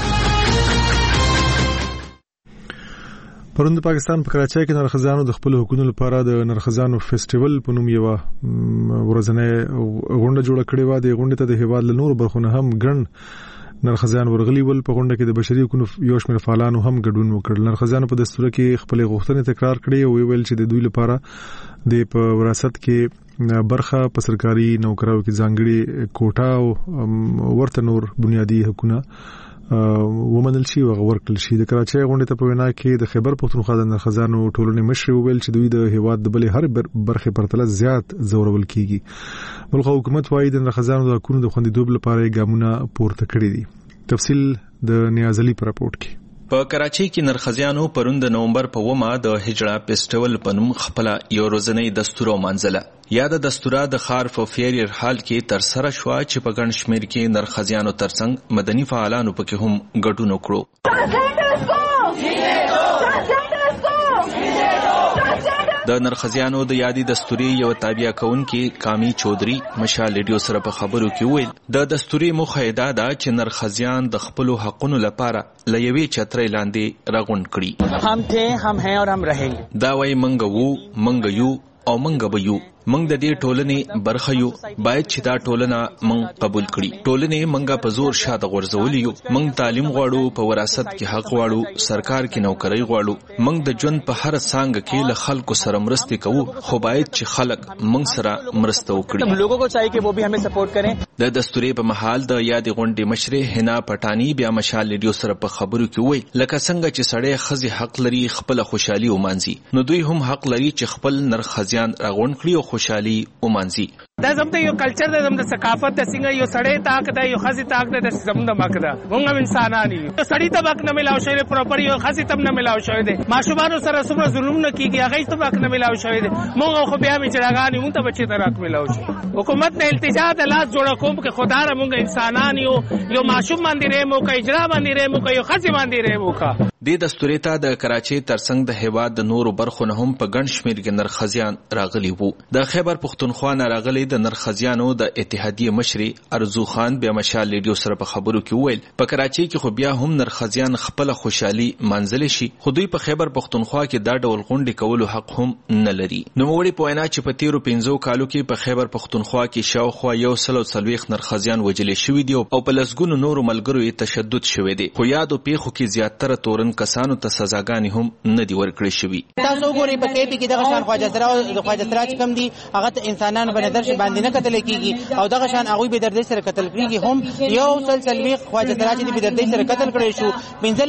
[SPEAKER 1] پرون د پاکستان په کراچۍ کې نرخزانو د خپل حقوقو لپاره د نرخزانو فیسټیوال په نوم یو ورځنی غونډه جوړه کړې و. د غونډې ته د هیواد له نورو برخو نه هم ګڼ نرخزان ورغلي ول. په غونډه کې د بشري حقوقو یو شمېر فعالانو هم ګډون وکړ. نرخزانو په دستور کې خپل غوښتنې تکرار کړې او ویل چې د دوی لپاره د په وراثت کې برخه په سرکاري نوکریو کې ځانګړي کوټه او ورته نور بنیادی حقوقونه ومنل شي او ورکړل شي. د کراچۍ غونډې ته په وینا کې د خیبر پختونخوا د نرخزانو ټولنې مشر ویل چې دوی د هیواد د بلې هر برخې پرتله زیات ځورول کیږي. بلخو حکومت وايي د نرخزانو د حقوقو د خوندیتوب لپاره ګامونه پورته کړي دي. تفصیل د نیاز علي په راپورټ کې.
[SPEAKER 23] په کراچۍ کې نرخزیانو پرون د نومبر په 9 د هجړه فیسټیوال په نوم خپل یو ورځنی دستور منځله. یا د دستوره د خار په فیریر حال کې تر سره شو چې په ګڼ شمیر کې نرخزیانو ترڅنګ مدني فعالانو پکې هم ګډون وکړو. د نرخزیانو د یادی دستوري یو تابع کونکي کامی چودري مشال ریډیو سره په خبرو کې ویل د دستوري مخایده دا چې نرخزیان د خپل حقونو لپاره لوي چترې لاندې راغونډ کړي.
[SPEAKER 24] هم ته هم ہے اور هم رہیں.
[SPEAKER 23] دا وای منګ یو او منګ به یو. منګ د دې ټولنې برخه یو باید چې دا ټولنه منګ قبول کړي. ټولنې منګه په زور شاته غورځولې یو. منګ تعلیم غواړو، په وراثت کې حق غواړو، سرکار کې نوکری غواړو. منګ د ژوند په هر څانګه کې له خلکو سره مرسته کوو، خو باید چې خلک منګ سره مرسته وکړي.
[SPEAKER 24] هم لوگوں کو چاہیے کہ وہ بھی ہمیں سپورٹ کریں.
[SPEAKER 23] د دستوري په محل د یاد غونډې مشر حنا پټانی بیا مشال ریډیو سره په خبرو کې وای لکه څنګه چې سړی خزي حق لري خپل خوشحالي ومانځي، نو دوی هم حق لري چې خپل نرخزیان راغونډ کړي او خوشحالي ومانځي.
[SPEAKER 24] دا زموږ یو کلچر دی، زموږ ثقافت د څنګه یو سړی تاک دی، یو خزي تاک دی، د زموږ مک ده. موږ هم انسانان یو. سړی ته حق نه ملاو شوی پراپر، یو خزي ته نه ملاو شوی دی. ماشومان سره څومره ظلم نه کیږي، هغه ته حق نه ملاو شوی دی. موږ خو بیا میچراغان یو ته بچی ته حق ملاو شي. حکومت نه التجا د لاس جوړ کوم کې خدا را موږ انسانان یو ماشوم باندې رحم وکړي، اجرا باندې رحم وکړي، یو خزي باندې رحم وکړي.
[SPEAKER 23] د دستوري ته د کراچۍ ترڅنګ د هیواد د نورو برخو نه هم په ګڼ شمیر کې نرخزیان راغلي وو. د خیبر پختونخوا نه راغلي د نرخزیانو د اتحادیه مشر ارزو خان بیا مشال ریډیو سره په خبرو کې ویل په کراچۍ کې خو بیا هم نرخزیان خپل خوشحالي منځل شي، خو دوی په خیبر پختونخوا کې دا ډول غونډې کولو حق هم نه لري. نو موږ په وینا چې په تیرو 15 کالو کې په خیبر پختونخوا کې شاوخوا 140 نرخزیان وجلې شوي دي او په لسګونو نورو ملګرو یې تشدد شوی دی، خو یادو پیښو کې زیاتره تورن کسانو ته سزاګانې هم نه دي ورکړې شوي.
[SPEAKER 24] تاسو ګورئ په کې کې دغه شان خواجه سراج کم دي، هغه انسانانو باندې درش باندې نه کتل کیږي او دغه شان هغه به دردي سره قتل کیږي. هم یو سلسلوي خواجه سراج دي به دردي سره قتل کړي شو.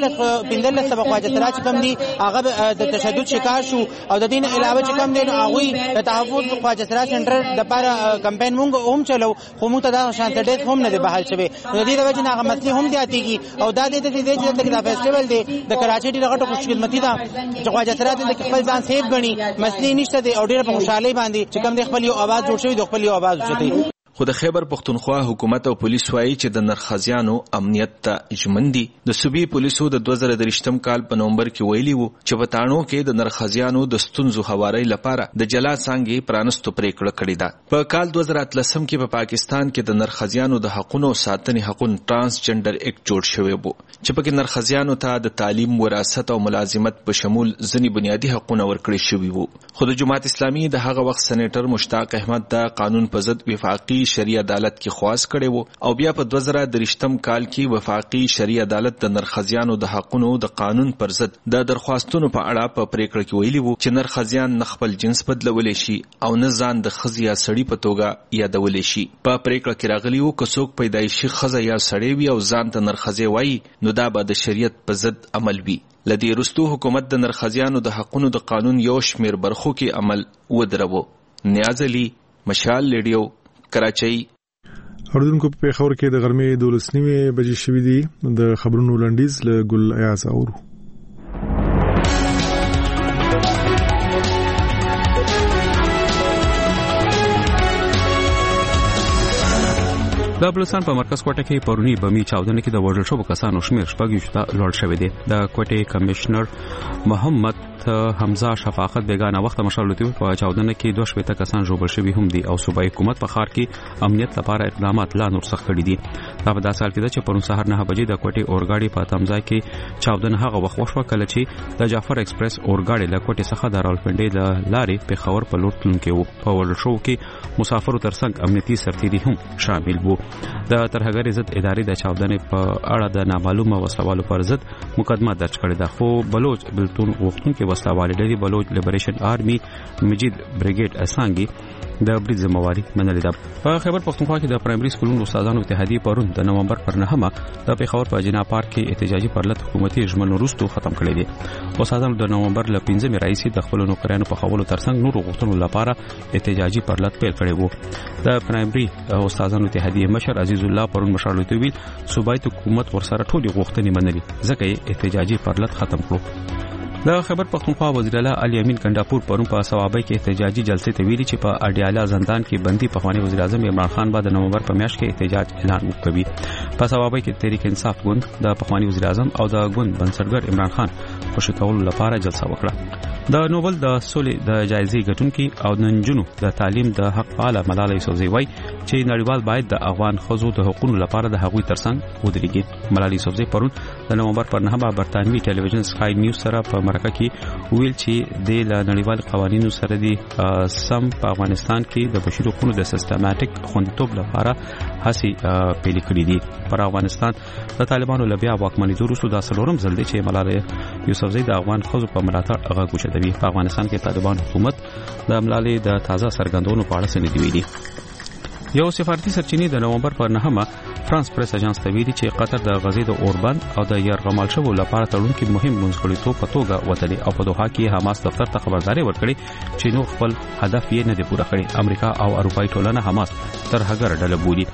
[SPEAKER 24] 15 سبق خواجه سراج کم دي، هغه د تشدد شکار شو او د دین علاوه چې کم دي هغه د تحفظ خواجه سراج سنټر د لپاره کمپاین مونږ هم چلو، خو موږ ته دا شان ډېر هم نه دی بحال شوی. د دې د وجه نه هغه مسلې هم دیاتيږي او دا د دې چې د فیسټیوال دی د کراچۍ ډیره غټه خوشخدمتي ده چې خواجه سراج د خپل ځان سیف غني، مسلې نشته دی او ډیره په خوشحالي باندې چې کم د خپل یو आवाज جوړ شوی، د خپل یو आवाज اوچتي.
[SPEAKER 23] خو د خیبر پختونخوا حکومت او پولیس وایي چې د نرخزیانو امنیت ته ژمن دي. د صوبې پولیسو د 2023 کال په نومبر کې ویلي وو چې په تاڼو کې د نرخزیانو د ستونزو هواري لپاره د جلا څنګه پرانستو پریکړه کړې ده. په کال 2013 کې په پاکستان کې د نرخزیانو د حقوقو ساتنې حقوق ترانسجنډر اکټ جوړ شوی وو چې پکې نرخزیانو ته د تعلیم، وراثت او ملازمت په شمول ځینې بنیادی حقوق ورکړي شوي وو. خو د جماعت اسلامي د هغه وخت سېنیټر مشتاق احمد د قانون په ضد وفاقي شرعي عدالت کې خواست کړي وو او بیا په 2023 کال کې وفاقي شرعي عدالت د نرخزیانو د حقونو د قانون پر ضد د درخواستونو په اړه په پریکړه کې ویلي وو چې نرخزیان نه خپل جنس بدلولی شي او نه ځان د ښځې یا سړي په توګه یادولی شي. په پریکړه کې راغلی وو که څوک پیدایشي ښځه یا سړی وي او ځان ته نرخزی وایي نو دا به د شریعت په ضد عمل وي. لدې وروستو حکومت د نرخزیانو د حقونو د قانون یو شمیر برخو کې عمل ودرو. نیاز علي، مشال ریډیو، کراچۍ.
[SPEAKER 1] اوردونکو په پیښور کې د غرمې 12:30 بجې شوې دي. د خبرونو لنډیز له ګل ایاز اورو.
[SPEAKER 2] د بلوچستان په مرکز کوټه کې پرونی بمی چاودنه کې د وژل شوو کسانو شمیر شپږ ته لوړ شوی دی. د کوټې کمشنر محمد حمزه شفاقت بیگانه وخت مشالوتی په چاودنه کې 2 کسان ژوبل شوی هم دي او صوبایي حکومت په ښار کې امنیت لپاره اقدامات لا نور سخت کړي دي. دا په داسې حال کې ده چې پرون سهار 9 بجې د کوټې اورګاډي په تمځای کې چاودنه هغه وخت وشوه کله چې د جعفر ایکسپریس اورګاډي له کوټې څخه د راولپنډۍ د لارې په خبر په لور تلونکي وو. په وژل شوو کې مسافرو ترڅنګ امنیتي سرتیري هم شامل وو. د ترهګرۍ ضد ادارې د چاودنې په اړه د نامعلومه وسلوالو پر ضد مقدمه درج کړې ده، خو بلوچ بلتون غوښتونکي وسلوالې ډلې بلوچ لیبریشن آرمي مجید بریګیډ اسانګي د برید ذمہواری منلې ده. په خیبر پختونخوا کې د پرایمري سکولونو استادانو اتحادیې پرون د نومبر پر 9 د پیښور په جنا پارک کې احتجاجي پرلط حکومتي ژمن وروسته ختم کړی دی. استادانو د نومبر ل 15 رئیسي د خپل نوکرانو په خولو ترڅنګ نور غوښتنو لپاره احتجاجي پرلط پیل کړی وو. د پرایمري استادانو اتحادیې مشر عزیز الله پرون مشالوتی ویل صوبایي حکومت ورسره ټولې غوښتنې منلي ځکه یې احتجاجي پرلط ختم کړو. د خیبر پختونخوا وزیر اعلی علي امین کنډاپور پرون په ثوابای کې احتجاجي جلسې ته ویلي چې په اډیاله زندان کې بندي پخوانی وزیر اعظم عمران خان بعد نومبر په میاشت کې احتجاج اعلان وکړي. په ثوابای کې تحریک انصاف ګوند د پخوانی وزیر اعظم او د ګوند بنسټګر عمران خان خوشی کولو لپاره جلسه وکړه. د نوبل د سولې د جایزې ګټونکي او د نجونو د تعلیم د حق فعال ملالۍ یوسفزۍ وایي چې نړیوال باید د افغان ښځو د حقوقو لپاره د هغوی ترڅنګ ودرېږي. ملالۍ یوسفزۍ پرون د نومبر پر 9 برتانوي ټلویزیون سکای نیوز سره په مرکه کې ویل چې د نړیوال قوانینو سره د سم په افغانستان کې د بشري حقوقو د سیستماتیک خوندیتوب لپاره هڅې پیل کړې دي. پر افغانستان د طالبانو لبیا واکمنۍ وروسته د څلورم ځل دی چې ملالۍ یوسفزۍ د افغان ښځو په ملاتړ غږ اوچتوي. په افغانستان کې طالبان حکومت د ملالۍ د تازه څرګندونو په اړه څه نه دی ویلي. یو سفارتي سرچینې د نومبر پر 9 فرانس پریس اژانس ته ویلي چې قطر د غزې د اوربند او د یرغمال شوو لپاره تړون کې مهم منځګړیتوب په توګه وتلی او په دوحه کې حماس دفتر ته خبرداري ورکړي چې نور خپل هدف یې نه دی پوره کړی. امریکا او اروپایي ټولنه حماس ترهګر ډله بولي.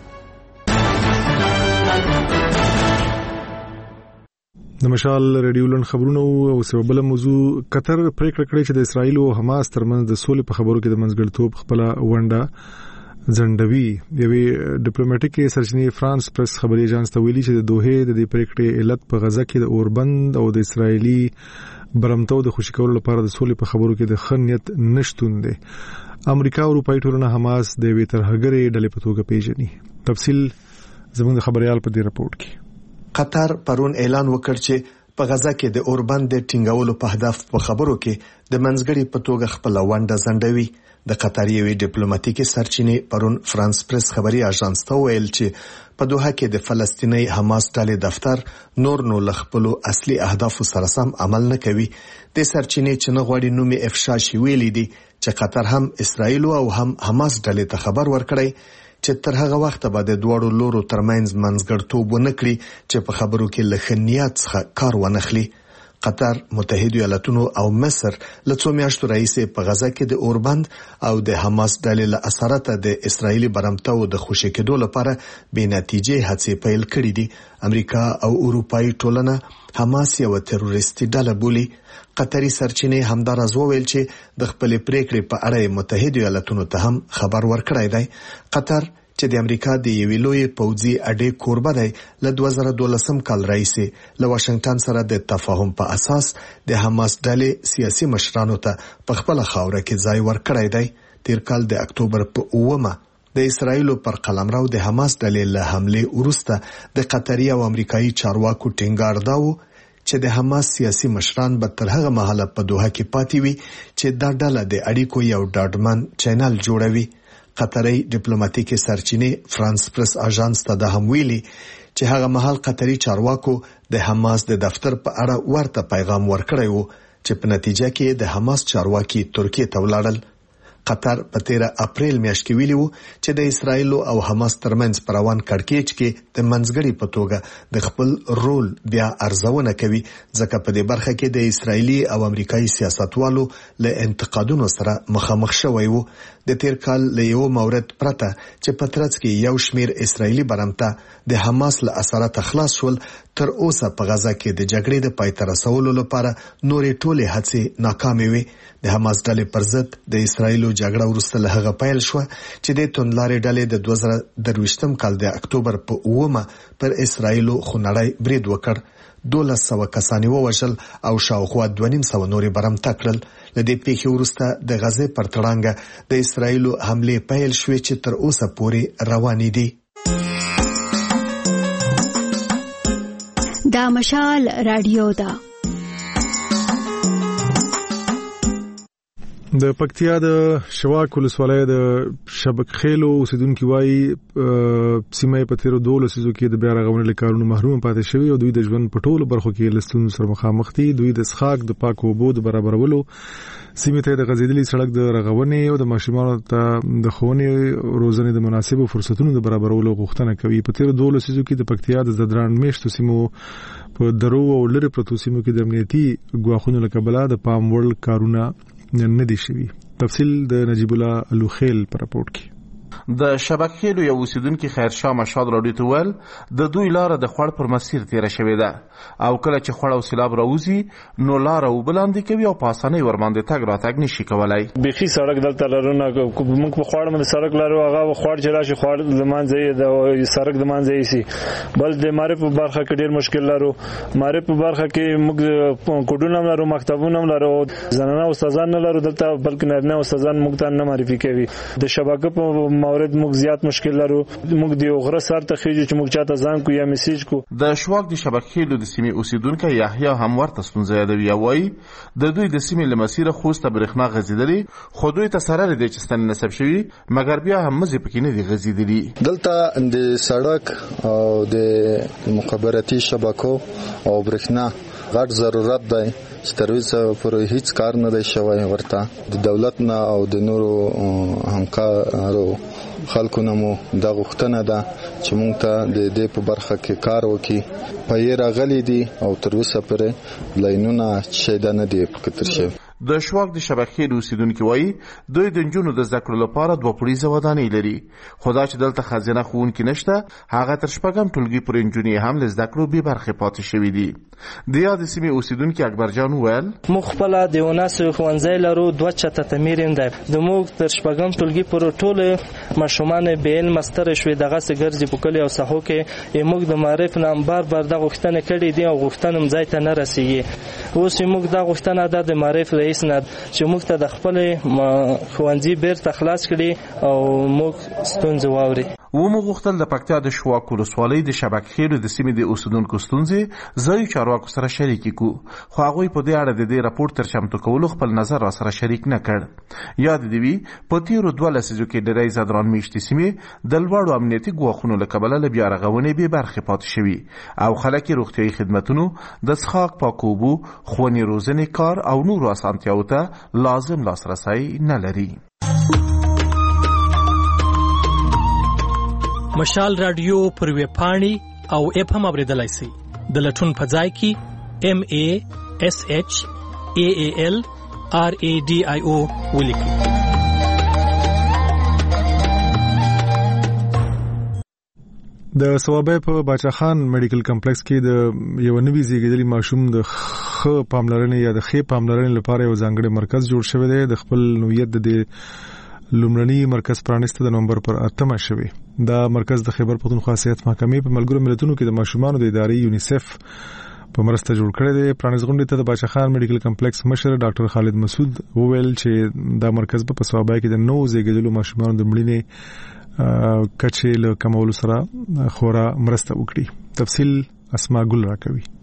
[SPEAKER 1] د مشال ریډیو لن خبرونه او سبب موضوع قطر پریکړه کړې چې د اسرایل او حماس ترمنځ د سولې په خبرو کې د منځګړیتوب خپل ونډه ځنډوي. یوې ډیپلوماټیک سرچینې فرانس پریس خبري اژانس ته ویلي چې د دوحه د دې پریکړې علت په غزه کې د اوربند او د اسرایلی برمتو د خوشی کولو لپاره د سولې په خبرو کې د خنیت نشټون دی. امریکا او اروپایي ټولنه حماس د وی ترهګرې ډلې په توګه پیژني. تفصیل زموږ خبريال په دې راپورټ کې.
[SPEAKER 3] قطر پرون اعلان وکړ چې په غزه کې د اوربند د ټینګولو په هدف په خبرو کې د منځګړي په توګه خپل ونډه ځنډوي. د قطر یوې ډیپلوماټیکي سرچینې پرون فرانس پریس خبري اژانس ته ویل چې په دوحه کې د فلسطیني حماس ډلې دفتر نور نو لخپلو اصلي اهداف سره سم عمل نه کوي. د سرچینې چې نه غواړي نومي افشا شي ویلي دي چې قطر هم اسرائیل او هم حماس ډلې ته خبر ورکړي چې تر هغه وخت به د دوړو لورو ترمنځ منځګړیتوب ونه کړي چې په خبرو کې لخنیات څخه کار ونخلي. قطر، متحده ایالاتونو او مصر له څو میاشتو راهیسې په غزه کې د اوربند او د حماس ډلې له اثرات د اسرایلی برمتو د خوشی کېدو لپاره بې نتیجې هڅې پیل کړې دي. امریکا او اروپایي ټولنه حماس یو تروریستي ډله بولي. قطري سرچینې همدارز وویل چې د خپل پریکړې په اړه متحده ایالاتونو ته هم خبر ورکړی دی. قطر چې د امریکا د یوې لوی پوځي اډې کوربه دی له 2012 کال راهیسې له واشنگټن سره د تفاهم په اساس د حماس ډلې سیاسي مشرانو ته په خپل خاوره کې ځای ورکړی دی. تیر کال د اکتوبر په 9 د اسرایل پر قلمرو د حماس ډلې له حمله وروسته د قطري او امریکایي چارواکو ټینګار داو چې د حماس سیاسي مشران به تر هغه مهاله په دوحه کې پاتې وي چې دا ډله د اړیکو یو ډاډمن چینل جوړوي. قطري ډیپلوماټیک سرچینې فرانس پریس اژانس ته د هم ویلي چې هغه مهال قطري چارواکو د حماس د دفتر په اړه ورته پیغام ورکړی وو چې په نتیجه کې د حماس چارواکي ترکیه ته ولاړل. قطر په 13 اپریل میاشت کې ویلي وو چې د اسرایل او حماس ترمنځ پر روان کړکېچ کې د منځګړي په توګه د خپل رول بیا ارزونه کوي ځکه په دې برخه کې د اسرایلی او امریکایي سیاستوالو له انتقادونو سره مخامخ شوی وو. د تیر کال له یو مورد پرته چې په ترڅ کې یو شمیر اسرایلی برمته د حماس له اثرات خلاص شول، تر اوسه په غزا کې د جګړې د پای ته رسولو لپاره نورې ټولې هڅې ناکامې وي. د حماس ډلې پر ضد د اسرایلو جګړه وروسته له هغه پیل شو چې د توندلارې ډلې د 2023م کال د اکتوبر په 9 پر اسرایلو خونړی برید وکړ. 1200 کسان ووژل او شاوخوا 250 نورې برمته کړل. له دې پیښې وروسته د غزې پر تړانګه د اسرایلو حمله پیل شوې چې تر اوسه پورې روانې دي.
[SPEAKER 4] دا مشال رادیو ده.
[SPEAKER 1] د پکتیا د شواک ولسوالۍ د شبکخیلو اوسیدونکو وايي سیمه په تیر 2 لسیزو کې د بیا رغونې کارونو محروم پاتې شوی او دوی د ژوند په ټولو برخو کې لستون سره مخامخ دي. دوی د اسخاق د پاکو اوبو د برابرولو، سیمه ته د غزیدلي سړک د رغونې او د ماشومانو ته د ښوونې روزنې د مناسبو فرصتونو د برابرولو غوښتنه کوي. په تیر 2 لسیزو کې د پکتیا د زدران میشتو سیمو په درو او لری پروتو سیمو کې د امنیتي ګواښونو لکه بلا د پام وړ کارونه نه دي شوي. تفصیل د نجیب الله الوخیل پر راپورټ کې.
[SPEAKER 6] د شبکخیلو یو اوسیدونکو خیرشاه مشال راډیو ته ویل د دوی لار د خوړ پر مسیر تیر شوې ده او کله چې خوړ او سیلاب راوځي نو لار او بلاندې کوي او په اسانۍ ورماندې تګ راتګ نشي کولای.
[SPEAKER 7] بيخي سړک دلته لرونه موږ په خوړ باندې سړک لرو، هغه خوړ چې راشي خوړ زمانځي د سړک د مانځي سي بل د معرف په برخه کې ډیر مشکل لرو. معرف په برخه کې موږ کوډونه لرو، مکتبونه لرو، زنانه استادان نه لرو دلته بلکې نارینه استادان موږ ته نه معرفي کوي. د شبکه په مورد موږ زیات مشکل لرو. موږ د غره سر ته خېږو چې موږ چاته ځان کو یا میسیج کو.
[SPEAKER 6] د شواک د شبکخیلو د سیمې اوسیدونکو یحیی هم ورته ستونزه یادوي او وايي د دوی د سیمې لمسیره خوسته برېښنا غځیدلې خو دوی ته سره لري چې ستن نسب شوی مګر بیا هم مزه پکې نه دی غځیدلې.
[SPEAKER 8] دلته د سړک او د مخابراتي شبکو او برېښنا غټ ضرورت دی چې تر اوسه پورې هیڅ کار نه دی شوی. ورته د دولت نه او د نورو همکارو خلکو نه مو د غوښتنه ده چې موږ ته د دې په برخه کې کار وکړي. په یې راغلي دي او تر اوسه پورې لاینونه شیدا نه دی پکتر شوی.
[SPEAKER 6] د شواک د شبکې اوسیدونکو وایي دوی د نجونو د زده کړو لپاره 2 پوړیزه ودانۍ لري، خدا چې دلته خزانه خوونکي نشته هغه تر شپږم ټولګي پورې نجونې هم له زده کړو به برخه پاتې شوې دي. د یاد سیمې اوسیدونکو اکبر جان ویل
[SPEAKER 25] مخ خپل د وناس خوانځي لرو 2 چته تمیریم ده د موږ تر شپږم ټولګي پورې ټول ماشومان به علم مستر شوي دغه سګرځي په کلی او ساحو کې موږ د معرف نام بار د غوښتنه کړې دي او غوښتنه مځای ته نه رسیږي. اوس موږ د غوښتنه د معرف اسناد چې موږ ته د خپل خوانځي بیرته خلاص کړي او موږ ستونزې واوري.
[SPEAKER 6] موږ غوښتل د پکتیا د شواک ولسوالۍ د شبکخیلو د سیمې د اوسیدونکو ستونزې ځایي چارواکو سره شریک کړو خو هغوی په دې اړه د دې راپور تر چمتو کولو خپل نظر را سره شریک نه کړ. یاد دی وی په تیرو 2 لسیزو کې ډېری زدران میشتي سیمې د لوړو امنیتي ګواښونو له کبله له بیا رغونې به برخه پاتې شوي او خلک روغتیايي خدماتونو د څښاک پاکو اوبو ښوونې روزنې کار او نورو اسانتیاوو ته لازم لاسرسی نه لري.
[SPEAKER 26] مشال رادیو پر ویب پاڼې او اپ هم اوریدلای شئ. د لټون په ځای کې MASHAALRADIO ولیکئ.
[SPEAKER 1] د ثوابه په باچاخان میډیکل کمپلیکس کې د یو نوي زیږیدلي ماشوم د پاملرنې یا د پاملرنې لپاره یو ځانګړی مرکز جوړ شوی دی. د خپل نوعیت د لومړني مرکز پرانیسته د نومبر پر 8 شوی. دا مرکز د خیبر پختونخوا صحت محکمې په ملګرو ملتونو کې د ماشومانو د ادارې یونیسف په مرسته جوړ کړی دی. پرانیز غونډې ته د باچاخان میډیکل کمپلیکس مشر ډاکټر خالد مسعود وویل چې دا مرکز په ثوابه کې د نو زیږیدلو ماشومانو د مړینې کچې له کمولو سره خورا مرسته وکړي. تفصیل اسماء ګل راکوي.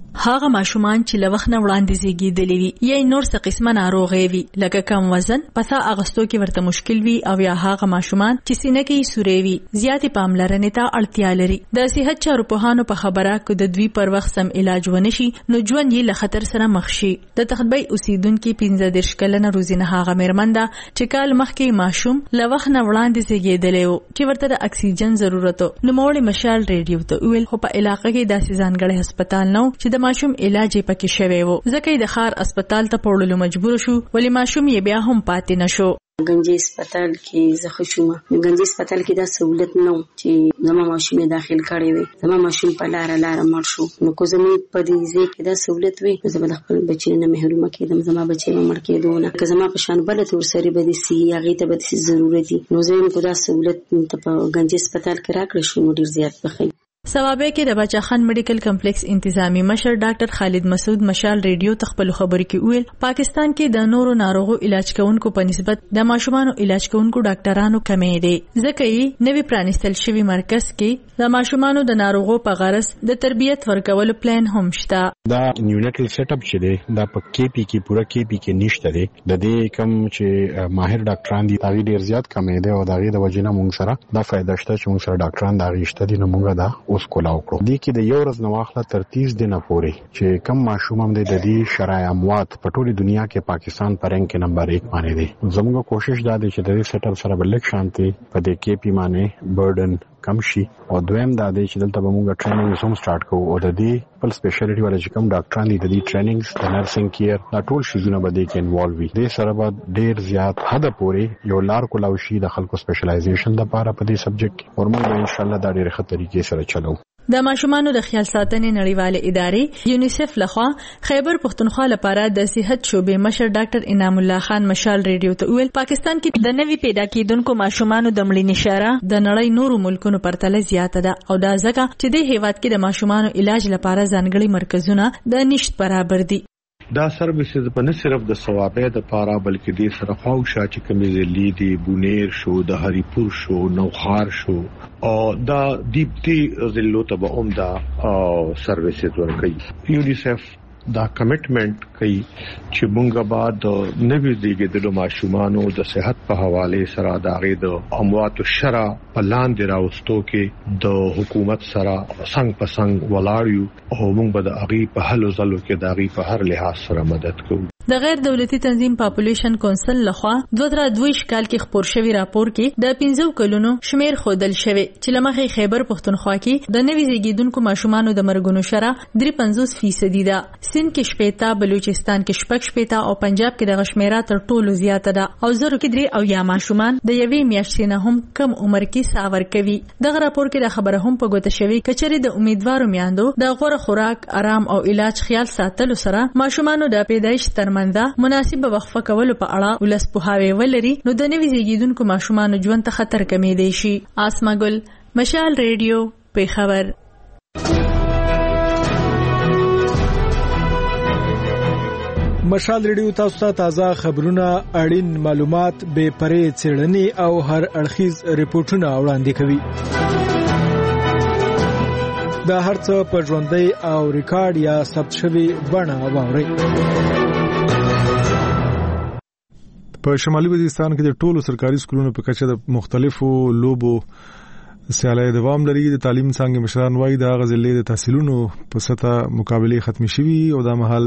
[SPEAKER 5] هغه ماشومان چې له وخت نه وړاندې زیږیدلي وي یا نور څه قسمه ناروغي وي لکه کم وزن، پسا اغستو کې ورته مشکل وي او یا هغه ماشومان چې سینه کې سوري وي زیاتې پاملرنې ته اړتیا لري. د صحت چارو پوهانو په خبره کې د دوی پر وخت سم علاج ونشي نو ژوند یې له خطر سره مخ شي. د تخبی اوسیدونکو 15 کلنه روزینه هغه مېرمن ده چې کال مخکې ماشوم له وخت نه وړاندې زیږیدلی و چې ورته د اکسیجن ضرورت و. نو موري مشال ریډیو ته ویل خو په علاقې کې داسې ځانګړی هسپتال نو چې د ماشوم علاج یې پکې شوی و، ځکه د خار هسپتال ته پورلو مجبور شو ولی ماشوم یې بیا هم پاتې نشو.
[SPEAKER 9] گنجی هسپتال کې زه خوشومه. گنجی هسپتال کې دا سہولت نه و چې زما ماشوم داخل کړي وي. زما ماشوم په لار مړ شو. نو کو زموږ په دې ځای کې دا سہولت وي زه به خپل بچی نه محرومه کېدم، زما بچی به مړ کېدونه که زما په شان بل تور سری به دي سي هغه ته به دي ضرورت دي. نو زه کو دا سہولت په گنجی هسپتال کې راکړې شو نو ډیر زیات بخي.
[SPEAKER 5] سوابه کې د بچا خان میډیکل کمپلیکس انتظامی مشر ډاکټر خالد مسعود مشال ریډیو تخپل خبر کې ویل پاکستان کې د نورو ناروغو علاج کوونکو په نسبت د ماشومانو علاج کوونکو ډاکټرانو کمې دي، ځکه یې نوی پرانستل شوی مرکز کې د ماشومانو د ناروغو په غرض د تربیت ورکول پلان هم شته.
[SPEAKER 10] دا نیونیټل سیټ اپ چې دی دا په کې پی کې پورا کې پی کې نشته دی. د دې کم چې ماهر ډاکټران دي هغه ډیر زیات کمې دي او دغه د وجنه موږ سره دا فائدہ شته چې موږ سره ډاکټران دا غیشته دي نو موږ دا اوس کولاو کړو. دې کې د یو ورځ نو واخله تر 30 دنه پورې چې کم ماشوم هم د دې شرای اموات په ټوله دنیا کې پاکستان پر رینک نمبر 1 باندې دی. زموږ کوشش دا دی چې د دې سیټ اپ سره بلک شانتي په دې کې پی باندې برډن کم شي او دویم دا دی چې دلته به موږ ټریننګ هم سٹارټ کوو او د دې خپل سپیشلیټي ولا چې کوم ډاکټران دي د دې ټریننګز د نرسنګ کیر دا ټول شیونه به دې کې انوالو وي. د سره به ډیر زیات حد پورې یو لار کولاو شي د خلکو سپیشلایزیشن لپاره په دې سبجیکټ کې او موږ ان شاء الله دا ډیره ښه طریقې سره چلو.
[SPEAKER 5] د ماشومانو د خیال ساتنې نړیواله ادارې یونیسف لخوا خیبر پښتونخوا لپاره د صحت شعبې مشر ډاکټر انعام الله خان مشال ریډیو ته ویل پاکستان کې د نوي پیدا کیدونکو ماشومانو د مړینې شمېر د نړۍ نورو ملکونو پرتله زیاته ده او دا ځکه چې د هیواد کې د ماشومانو علاج لپاره ځانګړي مرکزونه د نشټ برابر دي.
[SPEAKER 11] دا سروسز په نه صرف د ثوابه د پاره بلکې د سره خواوشا چې کمیز لیدي بونیر شو د هریپور شو نوخار شو او دا دیپتی ضلعو ته به عمده سروسز ورکړي. یونیسف دا کمټمنٹ کوي چې مونږه بعد نوې زیږیدلو ماشومانو د صحت په حواله سره داغه د اموات شرع په لاندې راوستو کې د حکومت سره څنګه په څنګه ولاړیو او مونږ به د اغي په حل زلو کې داغي په هر لحاظ سره مدد کوو.
[SPEAKER 5] د غیر دولتي تنظیم پاپولیشن کونسل لخوا 2022 کال کې خبر شوی راپور کې د 15 کلونو شمیر خودل شوی چې لمخې خیبر پښتونخوا کې د نوي زیږیدونکو ماشومانو د مرګونو شرح 53% ده. سند کې شپېتا، بلوچستان کې شپږ او پنجاب کې د غشمیره تر ټولو زیاته ده او زرو کې درې او یا ماشومان د یوې میاشتې نه هم کم عمر کې ساور کوي. دغه راپور کې د خبره هم په ګوته شوی کچري د امیدوارو میاندو د غوړه خوراک، آرام او علاج خیال ساتلو سره ماشومانو د پیدایش ترمنده مناسب وقفه کولو په اړه ولس پوهاوی ولري نو د نوي زیږیدونکو ماشومانو ژوند ته خطر کمېدای شي. آسما ګل، مشال ریډیو، پیښور.
[SPEAKER 1] مشال ریډیو تاسو ته تازه خبرونه، اړین معلومات، بې پرې څېړنې او هر اړخیز ریپورتونه وړاندې کوي. دا هرڅه په ژوندۍ او ریکارډ یا ثبت شوی بڼه واورئ. په شمالي وزیرستان کې د ټولو سرکاري سکولونو په کچه د مختلفو لوبو سیالۍ دوام لري. د تعلیم څنګه مشران وایي د غزلې د تحصیلونو په سطح مقابله ختم شوي او د محل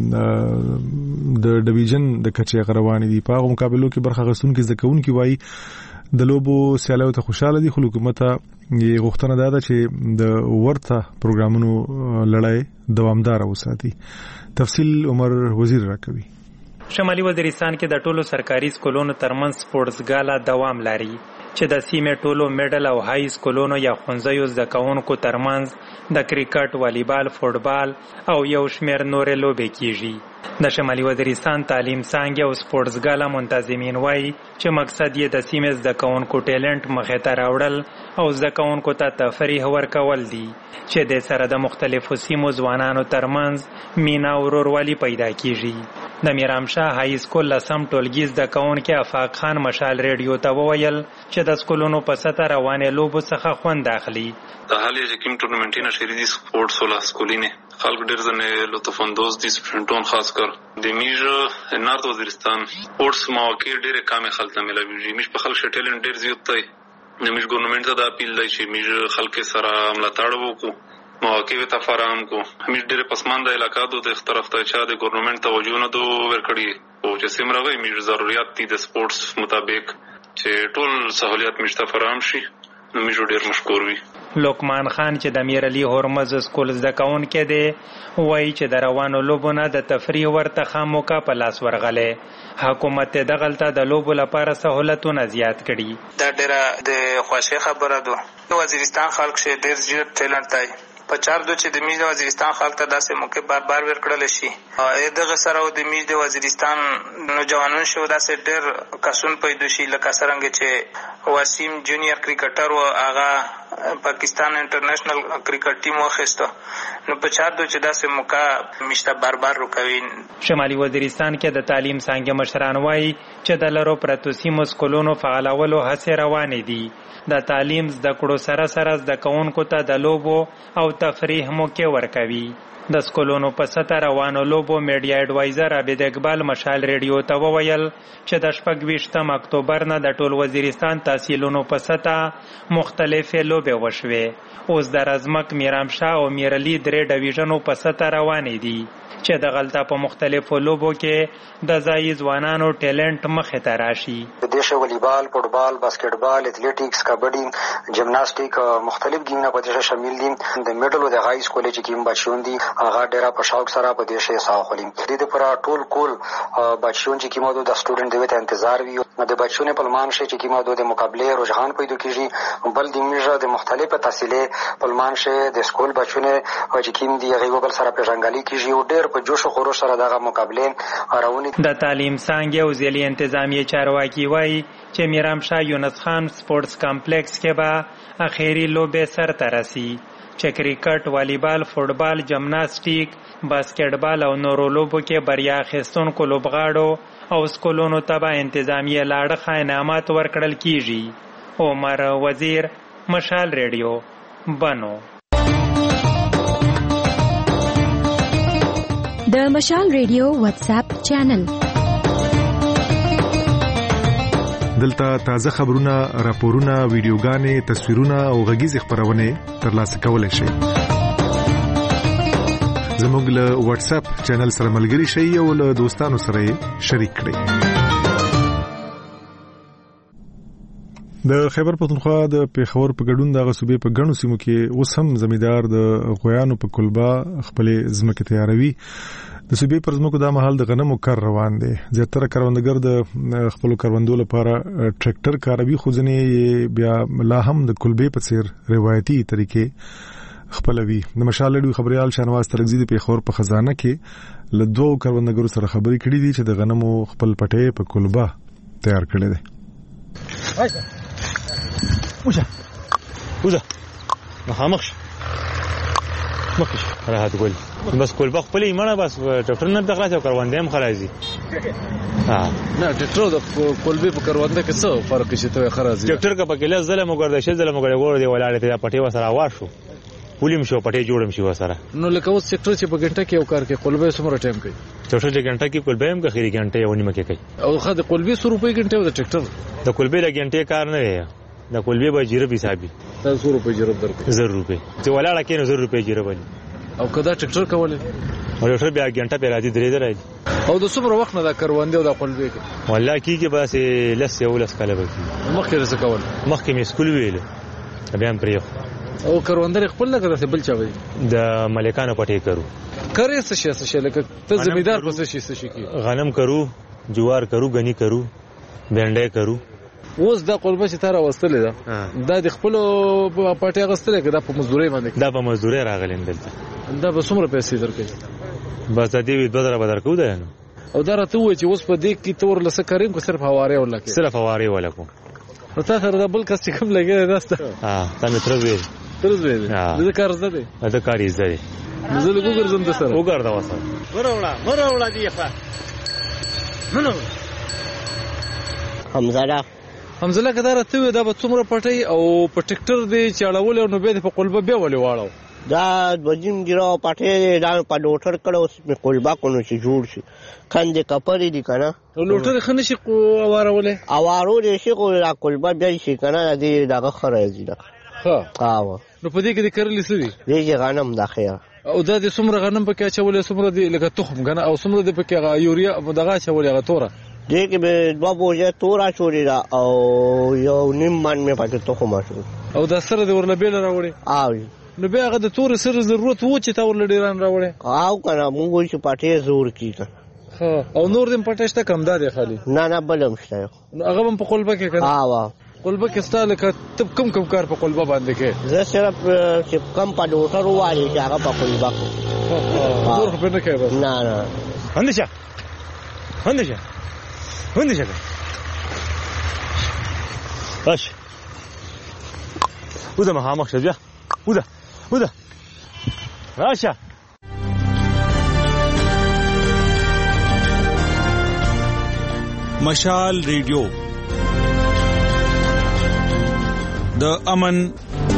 [SPEAKER 1] د ډیویژن د کچې روانې دي. په هغه مقابلو کې برخه اخیستونکو زدهکوونکي وایي د لوبو سیالیو ته خوشاله دي، خو حکومت یې غوښتنه ده چې د ورته پروګرامونو لړۍ دوامدار وساتي. تفصیل عمر وزیر راکوي.
[SPEAKER 12] شمالي وزیرستان کې د ټولو سرکاري سکولونو ترمنځ سپورتس ګالا دوام لري چې د سیمې ټولو میډل او هاي سکولونو یا ښوونځیو زده کوونکو ترمنځ د کرکټ، والیبال، فوټبال او یو شمېر نورې لوبې کیږي. د شمالي وزیرستان تعلیم څانګې او سپورتس ګالا منتظمین وایي چې مقصد یې د سیمې زده کوونکو ټیلنټ مخې ته راوړل او زده کوونکو ته تفریح ورکول دي چې د سره د مختلفو سیمو ځوانانو ترمنځ مینا او ورورولي پیدا کیږي. د میرامشاه های سکول لسم ټولګي زده کوونکي افاق خان مشال ریډیو ته وویل چې د سکولونو په سطح روانې لوبو څخه خوند اخلي.
[SPEAKER 13] د حال یې کوم ټورنمنټونه شری دي سپورټس ولا سکولینه خلک ډېر ځنه لطف اندوز دي سپرینټون خاص کر د میج نارت وزیرستان سپورټس مواقع ډېر کم خلک ملوي میش په خلک ټیلنټ ډېر زیات دی. د میج ګورنمنت ته د اپیل دی چې میج خلک سره ملاتړ وکړو مواقع ته فراهم کو. همیش ډېر پسمانده علاقو د طرف ته چا د ګورنمنت توجه نه دو ورکړي او چې سیمرغه میج ضرورت دي د سپورټس مطابق چې ټول سہولیات میج ته فراهم شي نو میج ډېر مشکور وي.
[SPEAKER 12] لقمان خان چې د میرعلی هرمز سکول زده کوونکی دی وایي چې د روانو لوبو نه د تفریح ورته خاموکه په لاس ورغلی. حکومت دغلته د لوبو لپاره سہولتونه زیات کړي.
[SPEAKER 14] دا ډېره د خوښۍ خبره ده. وزیرستان خلک شه ډېر زیات ټیلنټ دی. په چار دو چې د میز د وزیرستان خلک ته داسې موقع بار ورکړل شي. دغه سره د میز د وزیرستان نوجوانان شو داسې ډېر کسون پیدا شي لکه څرنګه چې وسیم جونیئر کرکټر و هغه پاکستان انټرنیشنل کرکټ ټیم واخیسته نو په چار دو چې داسې موقع مشته بار رکوي.
[SPEAKER 12] شمالي وزیرستان کې د تعلیم څانګې مشران وایي چې د لرو پرتو سیمو سکولونو فعالولو هڅې روانې دي. د تعلیم زده کړو سره سره زده کوونکو ته د لوبو او تفریح موقع ورکوي. د سکولونو په سطح روانو لوبو میډیا اډوایزر عابد اقبال مشال ریډیو ته وویل چې د 26 اکتوبر نه د ټول وزیرستان تحصیلونو په سطح مختلفې لوبې وشوې. اوس د رزمک میرامشاه او میرعلی درې ډیویژنو په سطح روانې دي چې د غلطه په مختلفو لوبو کې د ځایي ځوانانو ټیلنټ مخې ته راشي.
[SPEAKER 15] د دیشه والیبال، فوټبال، باسکټبال، اتلیټکس، کبډي، جمناستیک مختلف گیمونه په دې شامل دي. د میډلو د هاي سکول چې کوم بچون دي هغه ډېر په شوق سره په دې شی ساخولي. د دې لپاره ټول کول بچون چې کومه د سټوډنټ دی ته انتظار وي. نو د بچونه په لمان شي چې کومه د مقابله رجحان پیدا کیږي. بل د میژه د مختلفه تحصیلې په لمان شي د سکول بچونه چې کوم دي هغه بل سره پیژنګالي کیږي او ډېر په جوش او خروش سره دغه مقابله راونی.
[SPEAKER 12] د تعلیم څانګې او ځلې انتظامی چارواکي وایي چې میرامشاه یونس خان سپورټس کمپلیکس کې به اخیری لوبې سرته رسي چې کرکټ، والیبال، فوټبال، جمناستیک، باسکټبال او نورو لوبو کې بریا اخیستونکو لوبغاړو او سکولونو ته به انتظامی لاړه انعامات ورکړل کیږي. عمر وزیر، مشال ریډیو، بنو.
[SPEAKER 4] د مشال ریډیو واتس اپ چینل
[SPEAKER 1] دلته تازه خبرونه، راپورونه، ویډیوګانې، تصویرونه او غږیز خبرونه ترلاسه کولای شئ. زموږ له واتس اپ چینل سره ملګري شئ او له دوستانو سره شریک کړئ. د خیبر پختونخوا د پیښور په ګډون د غصوبې په ګڼو سیمو کې اوس هم زمیدار د غویانو په کلبا خپل ځمکې تیاروي. د صوبې پر ځمکو د مهال د غنمو کار روان دي. زیاتره کروندګر د خپل کروندو لپاره ټریکټر کاروي، خو ځنې بیا لا هم د کلبې په څیر روایتي طریقې خپلوي. د مشال ریډیو خبريال شانواز ترغزي د پیښور په خزانه کې له دوه کروندګرو سره خبرې کړې دي چې د غنمو خپل پټې په کلبا تیار کړي دي.
[SPEAKER 16] وزه مخامخ مخش راحت ګل بس کول بخ پلی مړه بس ډاکټر نه دغلا چې کاروانده هم خلاصي.
[SPEAKER 18] نه ډاکټر د کولبي په کاروانده کې څه فرق شي ته خرازي.
[SPEAKER 16] ډاکټر کا پکې له ظلم وګرځي ظلم وګړي ور دی ولاړ ته پټي وسره واشو ولیم شو پټي جوړم شي وسره.
[SPEAKER 18] نو لکه اوس سېکټر چې په ګنټه کې یو کار کې کولبي سمره ټایم کوي.
[SPEAKER 16] ډاکټر چې ګنټه کې کولبي هم خېری ګنټه یو نیمه کې کوي.
[SPEAKER 18] او خا د کولبي 100 روپۍ ګنټه او د ډاکټر
[SPEAKER 16] د کولبي د ګنټه کار نه دی. د کولبي به جیرب حسابي
[SPEAKER 18] 100 روپۍ جیرب درکې
[SPEAKER 16] 100 روپۍ چې ولاړه کې 100 روپۍ جیرب ولې
[SPEAKER 18] او کدا ټریکټر کولې
[SPEAKER 16] او ډاکټر بیا ګنټه په راځي درې درې
[SPEAKER 18] او د څومره وخت نه دا کاروانده او د قلبي کې
[SPEAKER 16] والله کیږي بس لس یو لس کاله وکړي
[SPEAKER 18] مخکې رس کول
[SPEAKER 16] مخکې مې سکول ویل بیا هم پریخ
[SPEAKER 18] او کاروانده خپل نه کړه بل چا وي
[SPEAKER 16] د ملکانو پټې کرو
[SPEAKER 18] کرے څه شي لکه ته زمیدار پسې شي څه شي کی
[SPEAKER 16] غنم کرو جوار کرو غنی کرو بنډای کرو.
[SPEAKER 18] اوس دا قلبه چې تر واستلې ده دا د خپل پټي غستلې کړه په مزدوري باندې
[SPEAKER 16] دا په مزدوري راغلین دلته
[SPEAKER 18] دا به څومره پیسې درکې
[SPEAKER 16] بس د دې 2000 بدر کو ده
[SPEAKER 18] او دا راته و چې اوس په دې کې تور لسه کریم کو صرف هواره ولا کې
[SPEAKER 16] صرف هواره ولا کو
[SPEAKER 18] نو تا سره د بل کس چې کوم لګي دا ست
[SPEAKER 16] تا مې تر
[SPEAKER 18] وې د کار زده دي
[SPEAKER 16] د کار یې زده
[SPEAKER 18] نزل وګرځم د سره
[SPEAKER 16] وګرځم وسه
[SPEAKER 18] وروړه دی ښه
[SPEAKER 17] نه
[SPEAKER 18] حمزه لا کدار ته دا به څومره پټي او په ټریکټر دی چاړول نو به په قلبه به ولې واړو
[SPEAKER 17] دا وجیم ګرا پټي دا په ډوټر کړه په قلبه کونو چې جوړ شي کاندې کپړې دي کنه
[SPEAKER 18] لوټر خنه شي
[SPEAKER 17] اوارو دې شي کو را قلبه بیا شي کنه دې دا خره دي
[SPEAKER 18] ها
[SPEAKER 17] نو
[SPEAKER 18] په دې کې د کرلې سړي
[SPEAKER 17] دې غنم دا خیر
[SPEAKER 18] او دا د څومره غنم پکې چولې څومره دی لکه تخم غنه او څومره دی پکې یوریا مدغه چولې غتوره
[SPEAKER 17] دې کې به دوه بوجه تورا چوري دا او یو نیم من مې پاتې تخم شو
[SPEAKER 18] او دا سره د ورله بیل راوړي نو بیا هغه د تور سره ضرورت و چې تا ورله ډیران راوړي
[SPEAKER 17] او کنه مونږ چې پټې زور کیته
[SPEAKER 18] او نور دې پټشته کم دا دی خالي
[SPEAKER 17] نه بلم شته
[SPEAKER 18] نو هغه په قلبه کې کنه قلبه کې ستاله کتب کم کار په قلبه باندې کې
[SPEAKER 17] زه صرف چې کم په ډوټر وایي چې هغه په قلبه کې
[SPEAKER 18] نور خبر نه کوي
[SPEAKER 17] نه
[SPEAKER 16] هندشه باش وده ما مخ شجع وده راشه
[SPEAKER 19] مشال ریډیو د امن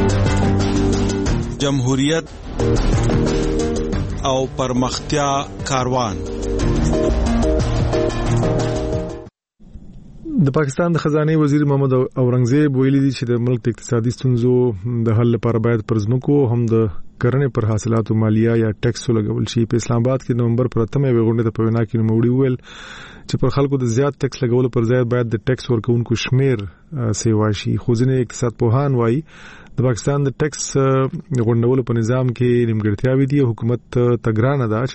[SPEAKER 19] جمهوریت او پرمختیا کاروان.
[SPEAKER 1] د پاکستان د خزانه وزیر محمد اورنګزیب ویلي دي چې د ملک د اقتصادي ستونزو د حل لپاره باید پر ځمکو هم د کرنې پر حاصلاتو مالیه یا ټیکس لګول شي. په اسلام آباد کې نومبر پر 8 غونډه ته په وینا کې نوموړي ویل چې پر خلکو د زیات ټیکس لګولو پر ځای باید د ټیکس ورکوونکو شمیر سیوا شي. خو ځینې اقتصاد پوهان وایي د پاکستان د ټیکس غونډولو په نظام کې نیمګړتیاوې دي. حکومت تګرانه ده چې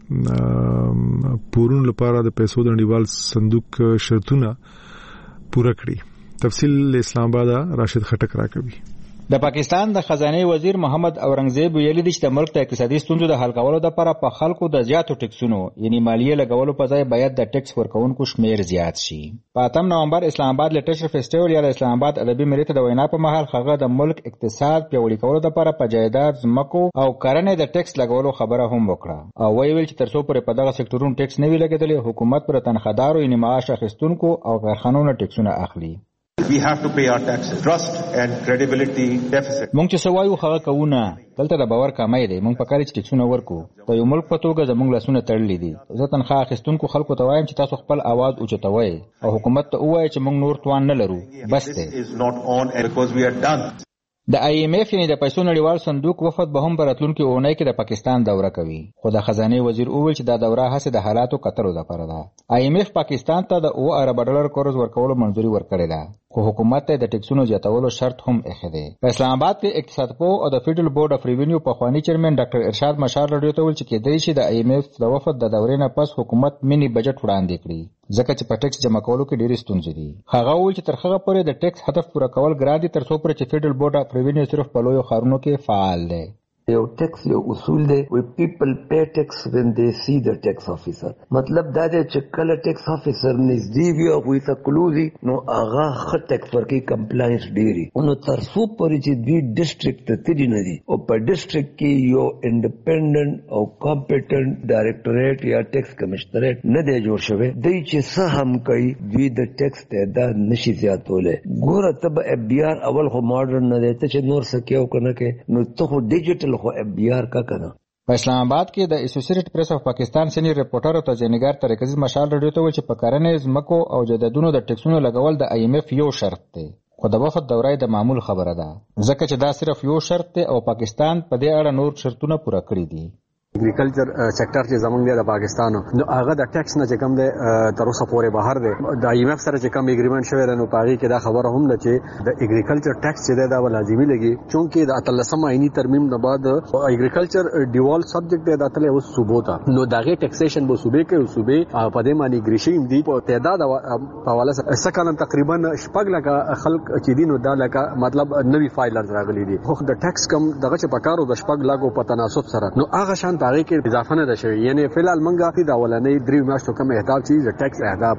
[SPEAKER 1] د پورونو لپاره د پیسو د نړیوال صندوق شرطونه پوره کړي. تفصیل اسلام آباد راشد خټک راکوي.
[SPEAKER 20] د پاکستان د خزانه وزیر محمد اورنګزیب ویلي دی چې د ملک د اقتصادي ستونزو د حل کولو لپاره په خلکو د زیاتو ټیکسونو یعنی مالیه لګولو په ځای باید د ټیکس ورکوونکو شمیر زیات شي. په 8 نومبر اسلام آباد لټریچر فیسټیوال یا اسلام آباد ادبي میله د وینا په مهال هغه د ملک اقتصاد پیاوړي کولو لپاره په جایداد ځمکو او کرنې د ټیکس لګولو خبره هم وکړه او ویل چې ترڅو پر په دغه سکتورونو ټیکس نه وی لګیدل حکومت پر تنخوادارو یعنی معاش اخیستونکو او کارخانونو ټیکسونه اخلي.
[SPEAKER 21] We have to pay our taxes. Trust and credibility deficit.
[SPEAKER 20] مونږ چې سوایو هغه کوونه دلته د باور کمای دی. مونږ په کار چې ټیکسونه ورکو په یو ملک په توګه زموږ لاسونه تړلې دي. زه تنخواه اخیستونکو خلکو ته وایم چې تاسو خپل आवाज اوچتوئ او حکومت ته ووایي چې مونږ نور توان نه لرو. بس دی.
[SPEAKER 21] This is not on because we are done.
[SPEAKER 20] د IMF یعنی د پیسو نړیوال صندوق وفد به هم براتلونکي اونۍ کې د پاکستان دوره کوي. خو د خزانه وزیر وویل چې دا دوره هڅه د حالاتو کتلو لپاره ده. IMF پاکستان ته د 9 ارب ډالر قرض ورکولو منځوري ورکړې ده. خو حکومت ته د ټیکسونو زیاتولو شرط هم ایښی دی. په اسلام آباد کې اقتصاد پوه او د فیډرل بورډ اف ریوینیو پخوانی چیرمن ډاکټر ارشاد مشال رادیو ته ویل چې کېدای شي د IMF د وفد د دورې نه پس حکومت مینی بجټ وړاندې کړي ځکه چې په ټیکس جمع کولو کې ډېرې ستونزې دي. هغه ویل چې تر هغه پورې د ټیکس هدف پوره کول ګران دي تر څو پورې چې فیډرل بورډ اف ریوینیو صرف په لویو ښارونو کې فعال دی.
[SPEAKER 22] یو ټیکس یو اصول دی وی پیپل پے ټیکس when they see the tax officer. مطلب دا دی چې کله ټیکس افیسر نږدې وي او وی ته کلوزي نو هغه خ ټیکس ورکي کمپلاینس ډیری نو تر څو پورې چې دوی ډیسټریکټ ته تدي نه دي او په ډیسټریکټ کې یو انډیپندنت او کمپیټنٹ ډایریکټوریټ یا ټیکس کمشنریټ نه دی جوړ شوی دی چې څه هم کوي دوی د ټیکس تعداد نشي زیاتولای. ګوره ته به FBR اول خو ماډرن نه دی ته چې نور څه کېو کنه کې نو ته خو ډیجیټل خو FBR کا کنه.
[SPEAKER 20] په اسلام آباد کې د اسوسییټډ پریس اف پاکستان سینیئر ریپورټر او تجزیه‌نګار طارق عزیز مشال رادیو ته ویل چې په کرنې ځمکو او جایدادونو د ټیکسونو لګول د IMF یو شرط دی. خو د وفد دوره د معمول خبره ده ځکه چې دا صرف یو شرط دی او پاکستان په دې اړه نور شرطونه پوره کړی دي.
[SPEAKER 24] اګریکلچر سېکټر چې زمونږ دی د پاکستان نو هغه د ټیکس نه چې کم دی تر اوسه پورې بهر دی. د IMF سره چې کم اګریمنت شوی دی نو په هغې کې دا خبره هم ده چې د اګریکلچر ټیکس چې دی دا به لازمي لګي چونکې د 18 آئینی ترمیم نه بعد اګریکلچر ډیوال سبجیکټ دی دا تللی اوس صوبو ته نو د هغې ټیکسیشن به صوبې کوي او صوبې په دې باندې اګریشن دي په تعداد په حواله سره سکه تقریبا 6 لکه خلک چې دي نو دا لکه مطلب نوي فایلرز راغلي دي. خو د ټیکس کم دغه چې پکارو د 6 لکو په تناسب سره نو هغه شان هغه کې اضافه نه ده شوی. یعنی فلحال منګه د اولنۍ 3 میاشتو کوم اهداف چې د ټیکس اهداف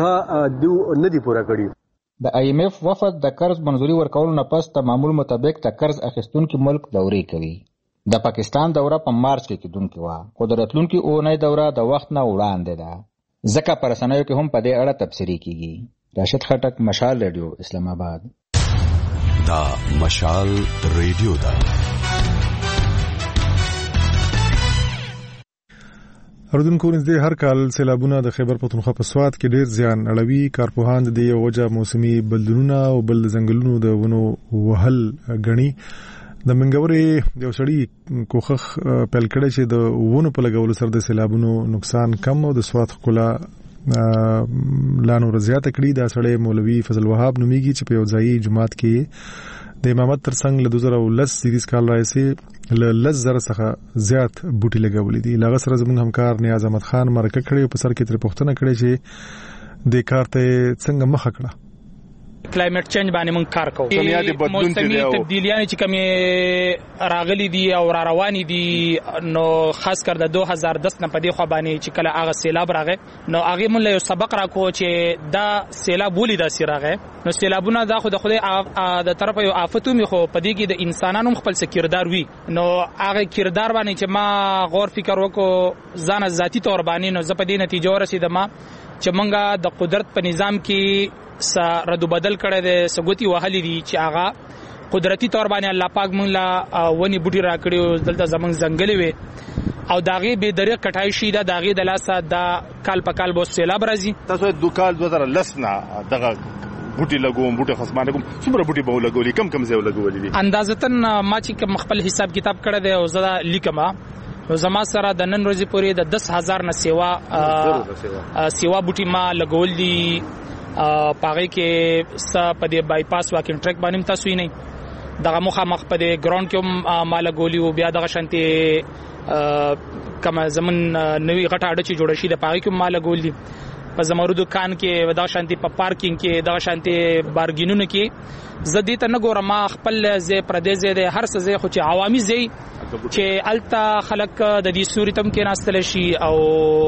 [SPEAKER 24] هغه نه دي پوره کړي.
[SPEAKER 20] د IMF وفد د قرض منځوري ورکولو نه پس د معمول مطابق د قرض اخیستونکو ملک دورې کوي. د پاکستان دوره په مارچ کې کېدونکې وه خو د راتلونکي اونۍ دوره د وخت نه وړاندې ده. ځکه پر رسنیو کې هم په دې اړه تبصرې کیږي. راشد خټک، مشال ریډیو، اسلام آباد.
[SPEAKER 2] دا مشال ریډیو دا
[SPEAKER 1] اردوونکو نږدې هر کال سیلابونه د خیبر پختونخوا په سوات کې ډیر زیان اړوي. کارپوهان د یو وجه موسمي بدلونونه او بل ځنګلونو د ونو وهل غني. د منګورې یو سړی کوخخ پیل کړی چې د ونو په لګولو سره د سیلابونو نقصان کم او د سوات ښکلا لا نور زیاته کړي. دا سړی مولوي فضل وهاب نومیږي چې په یو ځایي جماعت کې د امامت ترڅنګ له 2010 سیریز کال راځي له 10,000 څخه زیات بوټي لګولې دي. لاغه سره زموږ همکار نیاز احمد خان مرکه کړې په سر کې تر پوښتنه کړې چې د کار ته څنګه مخه کړه.
[SPEAKER 3] کلایمټ چینج باندې مونږ کار کوو. موسمي تبدیلیاں چې کومې راغلي دي او را رواني دي نو خاص کر د 2010 نه پدې خو باندې چې کله هغه سیلاب راغی نو هغه مونږ له سبق راکو چې دا سیلاب ولې دا سیراغه. نو سیلابونه دا خو د خدای د طرف یو آفت می خو پدې کې د انسانانو خپل کردار وي. نو هغه کردار باندې چې ما غور فکر وکړو ځان ذاتی تور باندې نو زه په دې نتیجه ورسېدم چې مونږه د قدرت په نظام کې ردو بدل کړی د سګوتی وهلي دي چې هغه قدرتی تور باندې الله پاک مونږ لا ونی بوټي راکړي دلته زمونږ ځنګلې وي او داغه به درې کټای شي دا داغه د لاسه دا کال په کال بو سیلاب راځي.
[SPEAKER 7] تاسو د کال 2010 نه دغه بوټي لګوم بوټي خصمانه کوم څومره بوټي به لګولي کم ځای لګولي دي
[SPEAKER 3] اندازتن ما چې خپل حساب کتاب کړی دی او زړه لیکما نو زما سره د نن ورځې پورې د 10,000 نه سیوا بوټي ما لګول دي. پاغه کې س په دې بایپاس واکینګ ټریک باندې تاسو یې نه دغه مخامخ په دې ګراوند کې مال ګولي او بیا دغه شانتي کما زمون نوې غټه اډه چې جوړ شي د پاغه کې مال ګولي په زمرودو کان کې دغه شانتي په پارکینګ کې دغه شانتي بارګینونو کې زدي ته نه ګورم خپل ځای پردیس ځای هر څه ځای خو چې عوامي ځای چې التا خلک د دې سوري تم کې ناستل شي او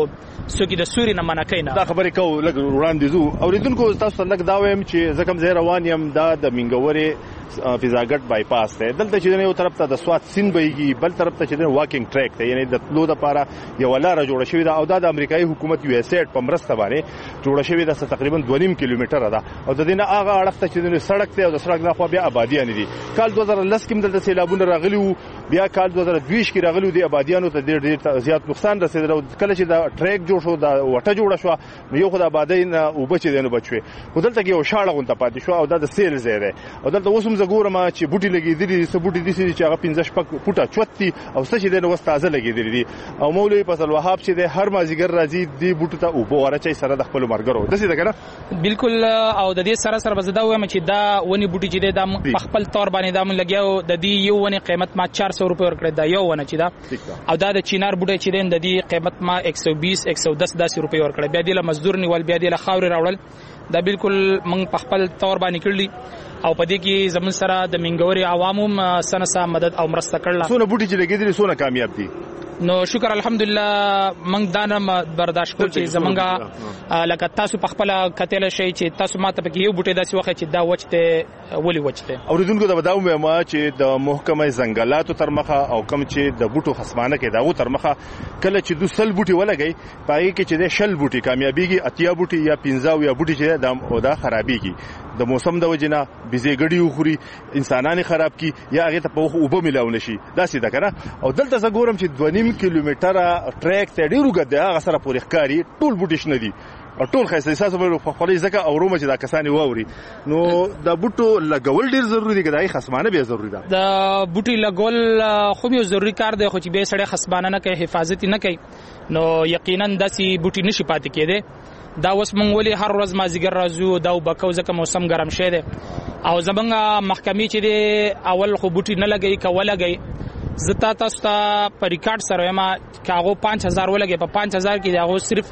[SPEAKER 3] څوک د سوري نه منکې نه.
[SPEAKER 7] دا خبرې کو لګ وړاندې زو اوریدونکو تاسو لګ دا وایم چې زکم زه روان یم دا د منګورې فضاګټ بایپاس ته دلته چې یو طرف ته د سوات سین بهيږي بل طرف ته چې واکینګ ټریک ته یعنی د تلو د لپاره یو لار جوړه شوې ده او دا د امریکایي حکومت یو اس ایډ په مرسته باندې جوړه شوې ده تقریبا 2.5 کیلومتره ده او د دې نه هغه اړخ ته چې سړک ته او د سړک نه خو بیا آبادیان دي. کال 2010 کې دلته سیلابونه راغلي وو بیا کال 2022 کې راغلي دي آبادیانو ته ډېر زیات نقصان رسیدل او کله چې دا ټریک جوړ شو دا وټه جوړه شو یو خو د آبادی نه او بچي دینو بچوي ودلته کې یو شاړه غونډه پاتې شو او دا د سیل ځای دی او دلته اوسم زګورم چې بوټي لګېدلي دي بوټي دي چې هغه 15 فوټه چوتي او څه چې دنه وستازه لګېدلي دي او مولوي فضل وهاب چې د هر مازیګر راځي دی بوټو ته او بوره چې سره د خپل مرګرو دسي ده کنه
[SPEAKER 3] بالکل او د دې سره سره بزدا وایم چې دا ونی بوټي چې د خپل تور باندې دا من لګیاو د دې یو ونی قیمت ما 400 روپے ورکړی دا یو ونه چې دا او دا د چینار بوټي چې د دې قیمت ما 120 110 روپے ورکړی بیا د مزدور نیول بیا د خاور راوړل دا بالکل من په خپل تور باندې کړلی او پدې کې زمون سره د منګوري عوامو سنسا مدد او مرسته کړل.
[SPEAKER 7] سونه بوټي چې لګیدلي سونه کامیاب دي
[SPEAKER 3] نو شکر الحمدلله منګ دانه برداشت کول چې زمونږه لکه تاسو په خپل کتل شي چې تاسو ماته پکې یو بوټي داسې وخت چې دا وچته ولي وچته
[SPEAKER 7] اوریدونکو دا بداوم ما چې د محکمه ځنګلاتو تر مخه او کم چې د بوټو خصمانه کې داغو تر مخه کله چې د سل بوټي ولګي پای کې چې د شل بوټي کامیابیږي اتیا بوټي یا 15 یا بوټي چې د او دا خرابيږي د موسم د وجنه بيزيګړي وخوري انسانانه خراب کی یا هغه ته په اوبه ملاو نشي دا سیده کنه او دلته زګورم چې 2.5 کیلومتره ټریک ته ډیرو غده هغه سره پورې ښکاری ټول بوټي شنه دي ټول خاصه اساسه په خپل ځکه او رومه چې دا کسانی ووري نو د بوټو لګول ډیر ضروری دی کدای خصمانه به ضروری ده
[SPEAKER 3] د بوټي لګول خو یو ضروری کار دی خو چې به سړی خصمانه نه کوي حفاظت نه کوي نو یقینا داسي بوټي نشي پاتې کېده دا اوس مونږ ولې هر ورځ مازیګر راځو دا وبکو ځکه موسم ګرم شه دی او زمونږ محکمې چې دی اول خو بوټي نه لګي کوله لګي زتا تاسو ته په ریکارډ سره ما کاغو 5000 ولګي په 5000 کې داغو صرف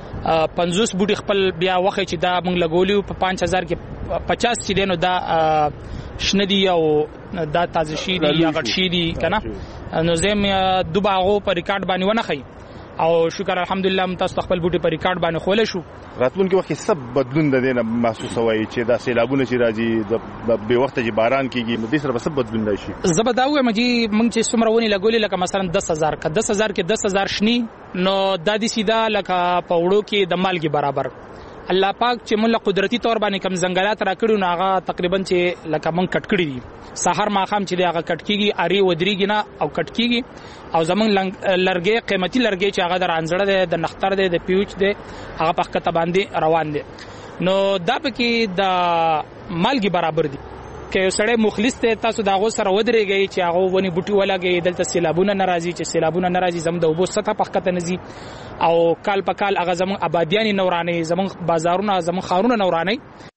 [SPEAKER 3] 50 بوټي خپل بیا وخت چې دا مونږ لګولیو په 5000 کې 50 چې دینو دا شندي او دا تازه شي دي یا غټ شي دي کنه نو زم دوباغو په ریکارډ باندې ونه خي او شکر الحمدلله متاسف خپل بوټي په ریکارډ باندې خول شو.
[SPEAKER 7] راتلونکي وخت سب بدلون د دینه محسوسوي چې دا سیلابونه چې راځي د به وخت چې باران کیږي نو د سره سب بدلون راشي.
[SPEAKER 3] زبدا وایم چې موږ چې څومره ونی لګولې لکه مثلا 10000 کې 10000 شنی نو د دې سیده لکه په وړو کې د مالګي برابر. الله پاک چې موږ قدرتي تور باندې کم ځنګلات را کړو نو هغه تقریبا چې لکه موږ کټ کړی دي. سحر ماخام چې هغه کټ کیږي اری ودریږي نه او کټ کیږي او زمون لرګي قیمتي لرګي چې هغه د رانځړه ده د نختر ده د پیوچ ده هغه په خطه باندې روان دي. نو دا پکې د مالګي برابر دي. که سړی مخلص ته تاسو داغه سره ودرېږي چې هغه ونی بوټي ولاږي دلته سیلابونه ناراضي چې سیلابونه ناراضي زم د وبو سطح په خطه نزي او کال په کال هغه زمون آبادیان نورانه زمون بازارونه زمون خارونه نورانه.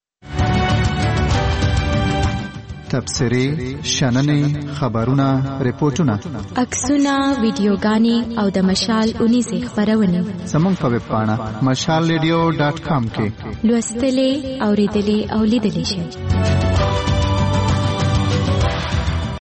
[SPEAKER 6] تبصرې شننې خبرونه ریپورتونه
[SPEAKER 4] عکسونه ویډیوګانې او د مشال 19 خبرونه
[SPEAKER 6] زموږ په ویب پاڼه mashalradio.com کې
[SPEAKER 4] لوستلې اوریدلې او لیدلې شئ.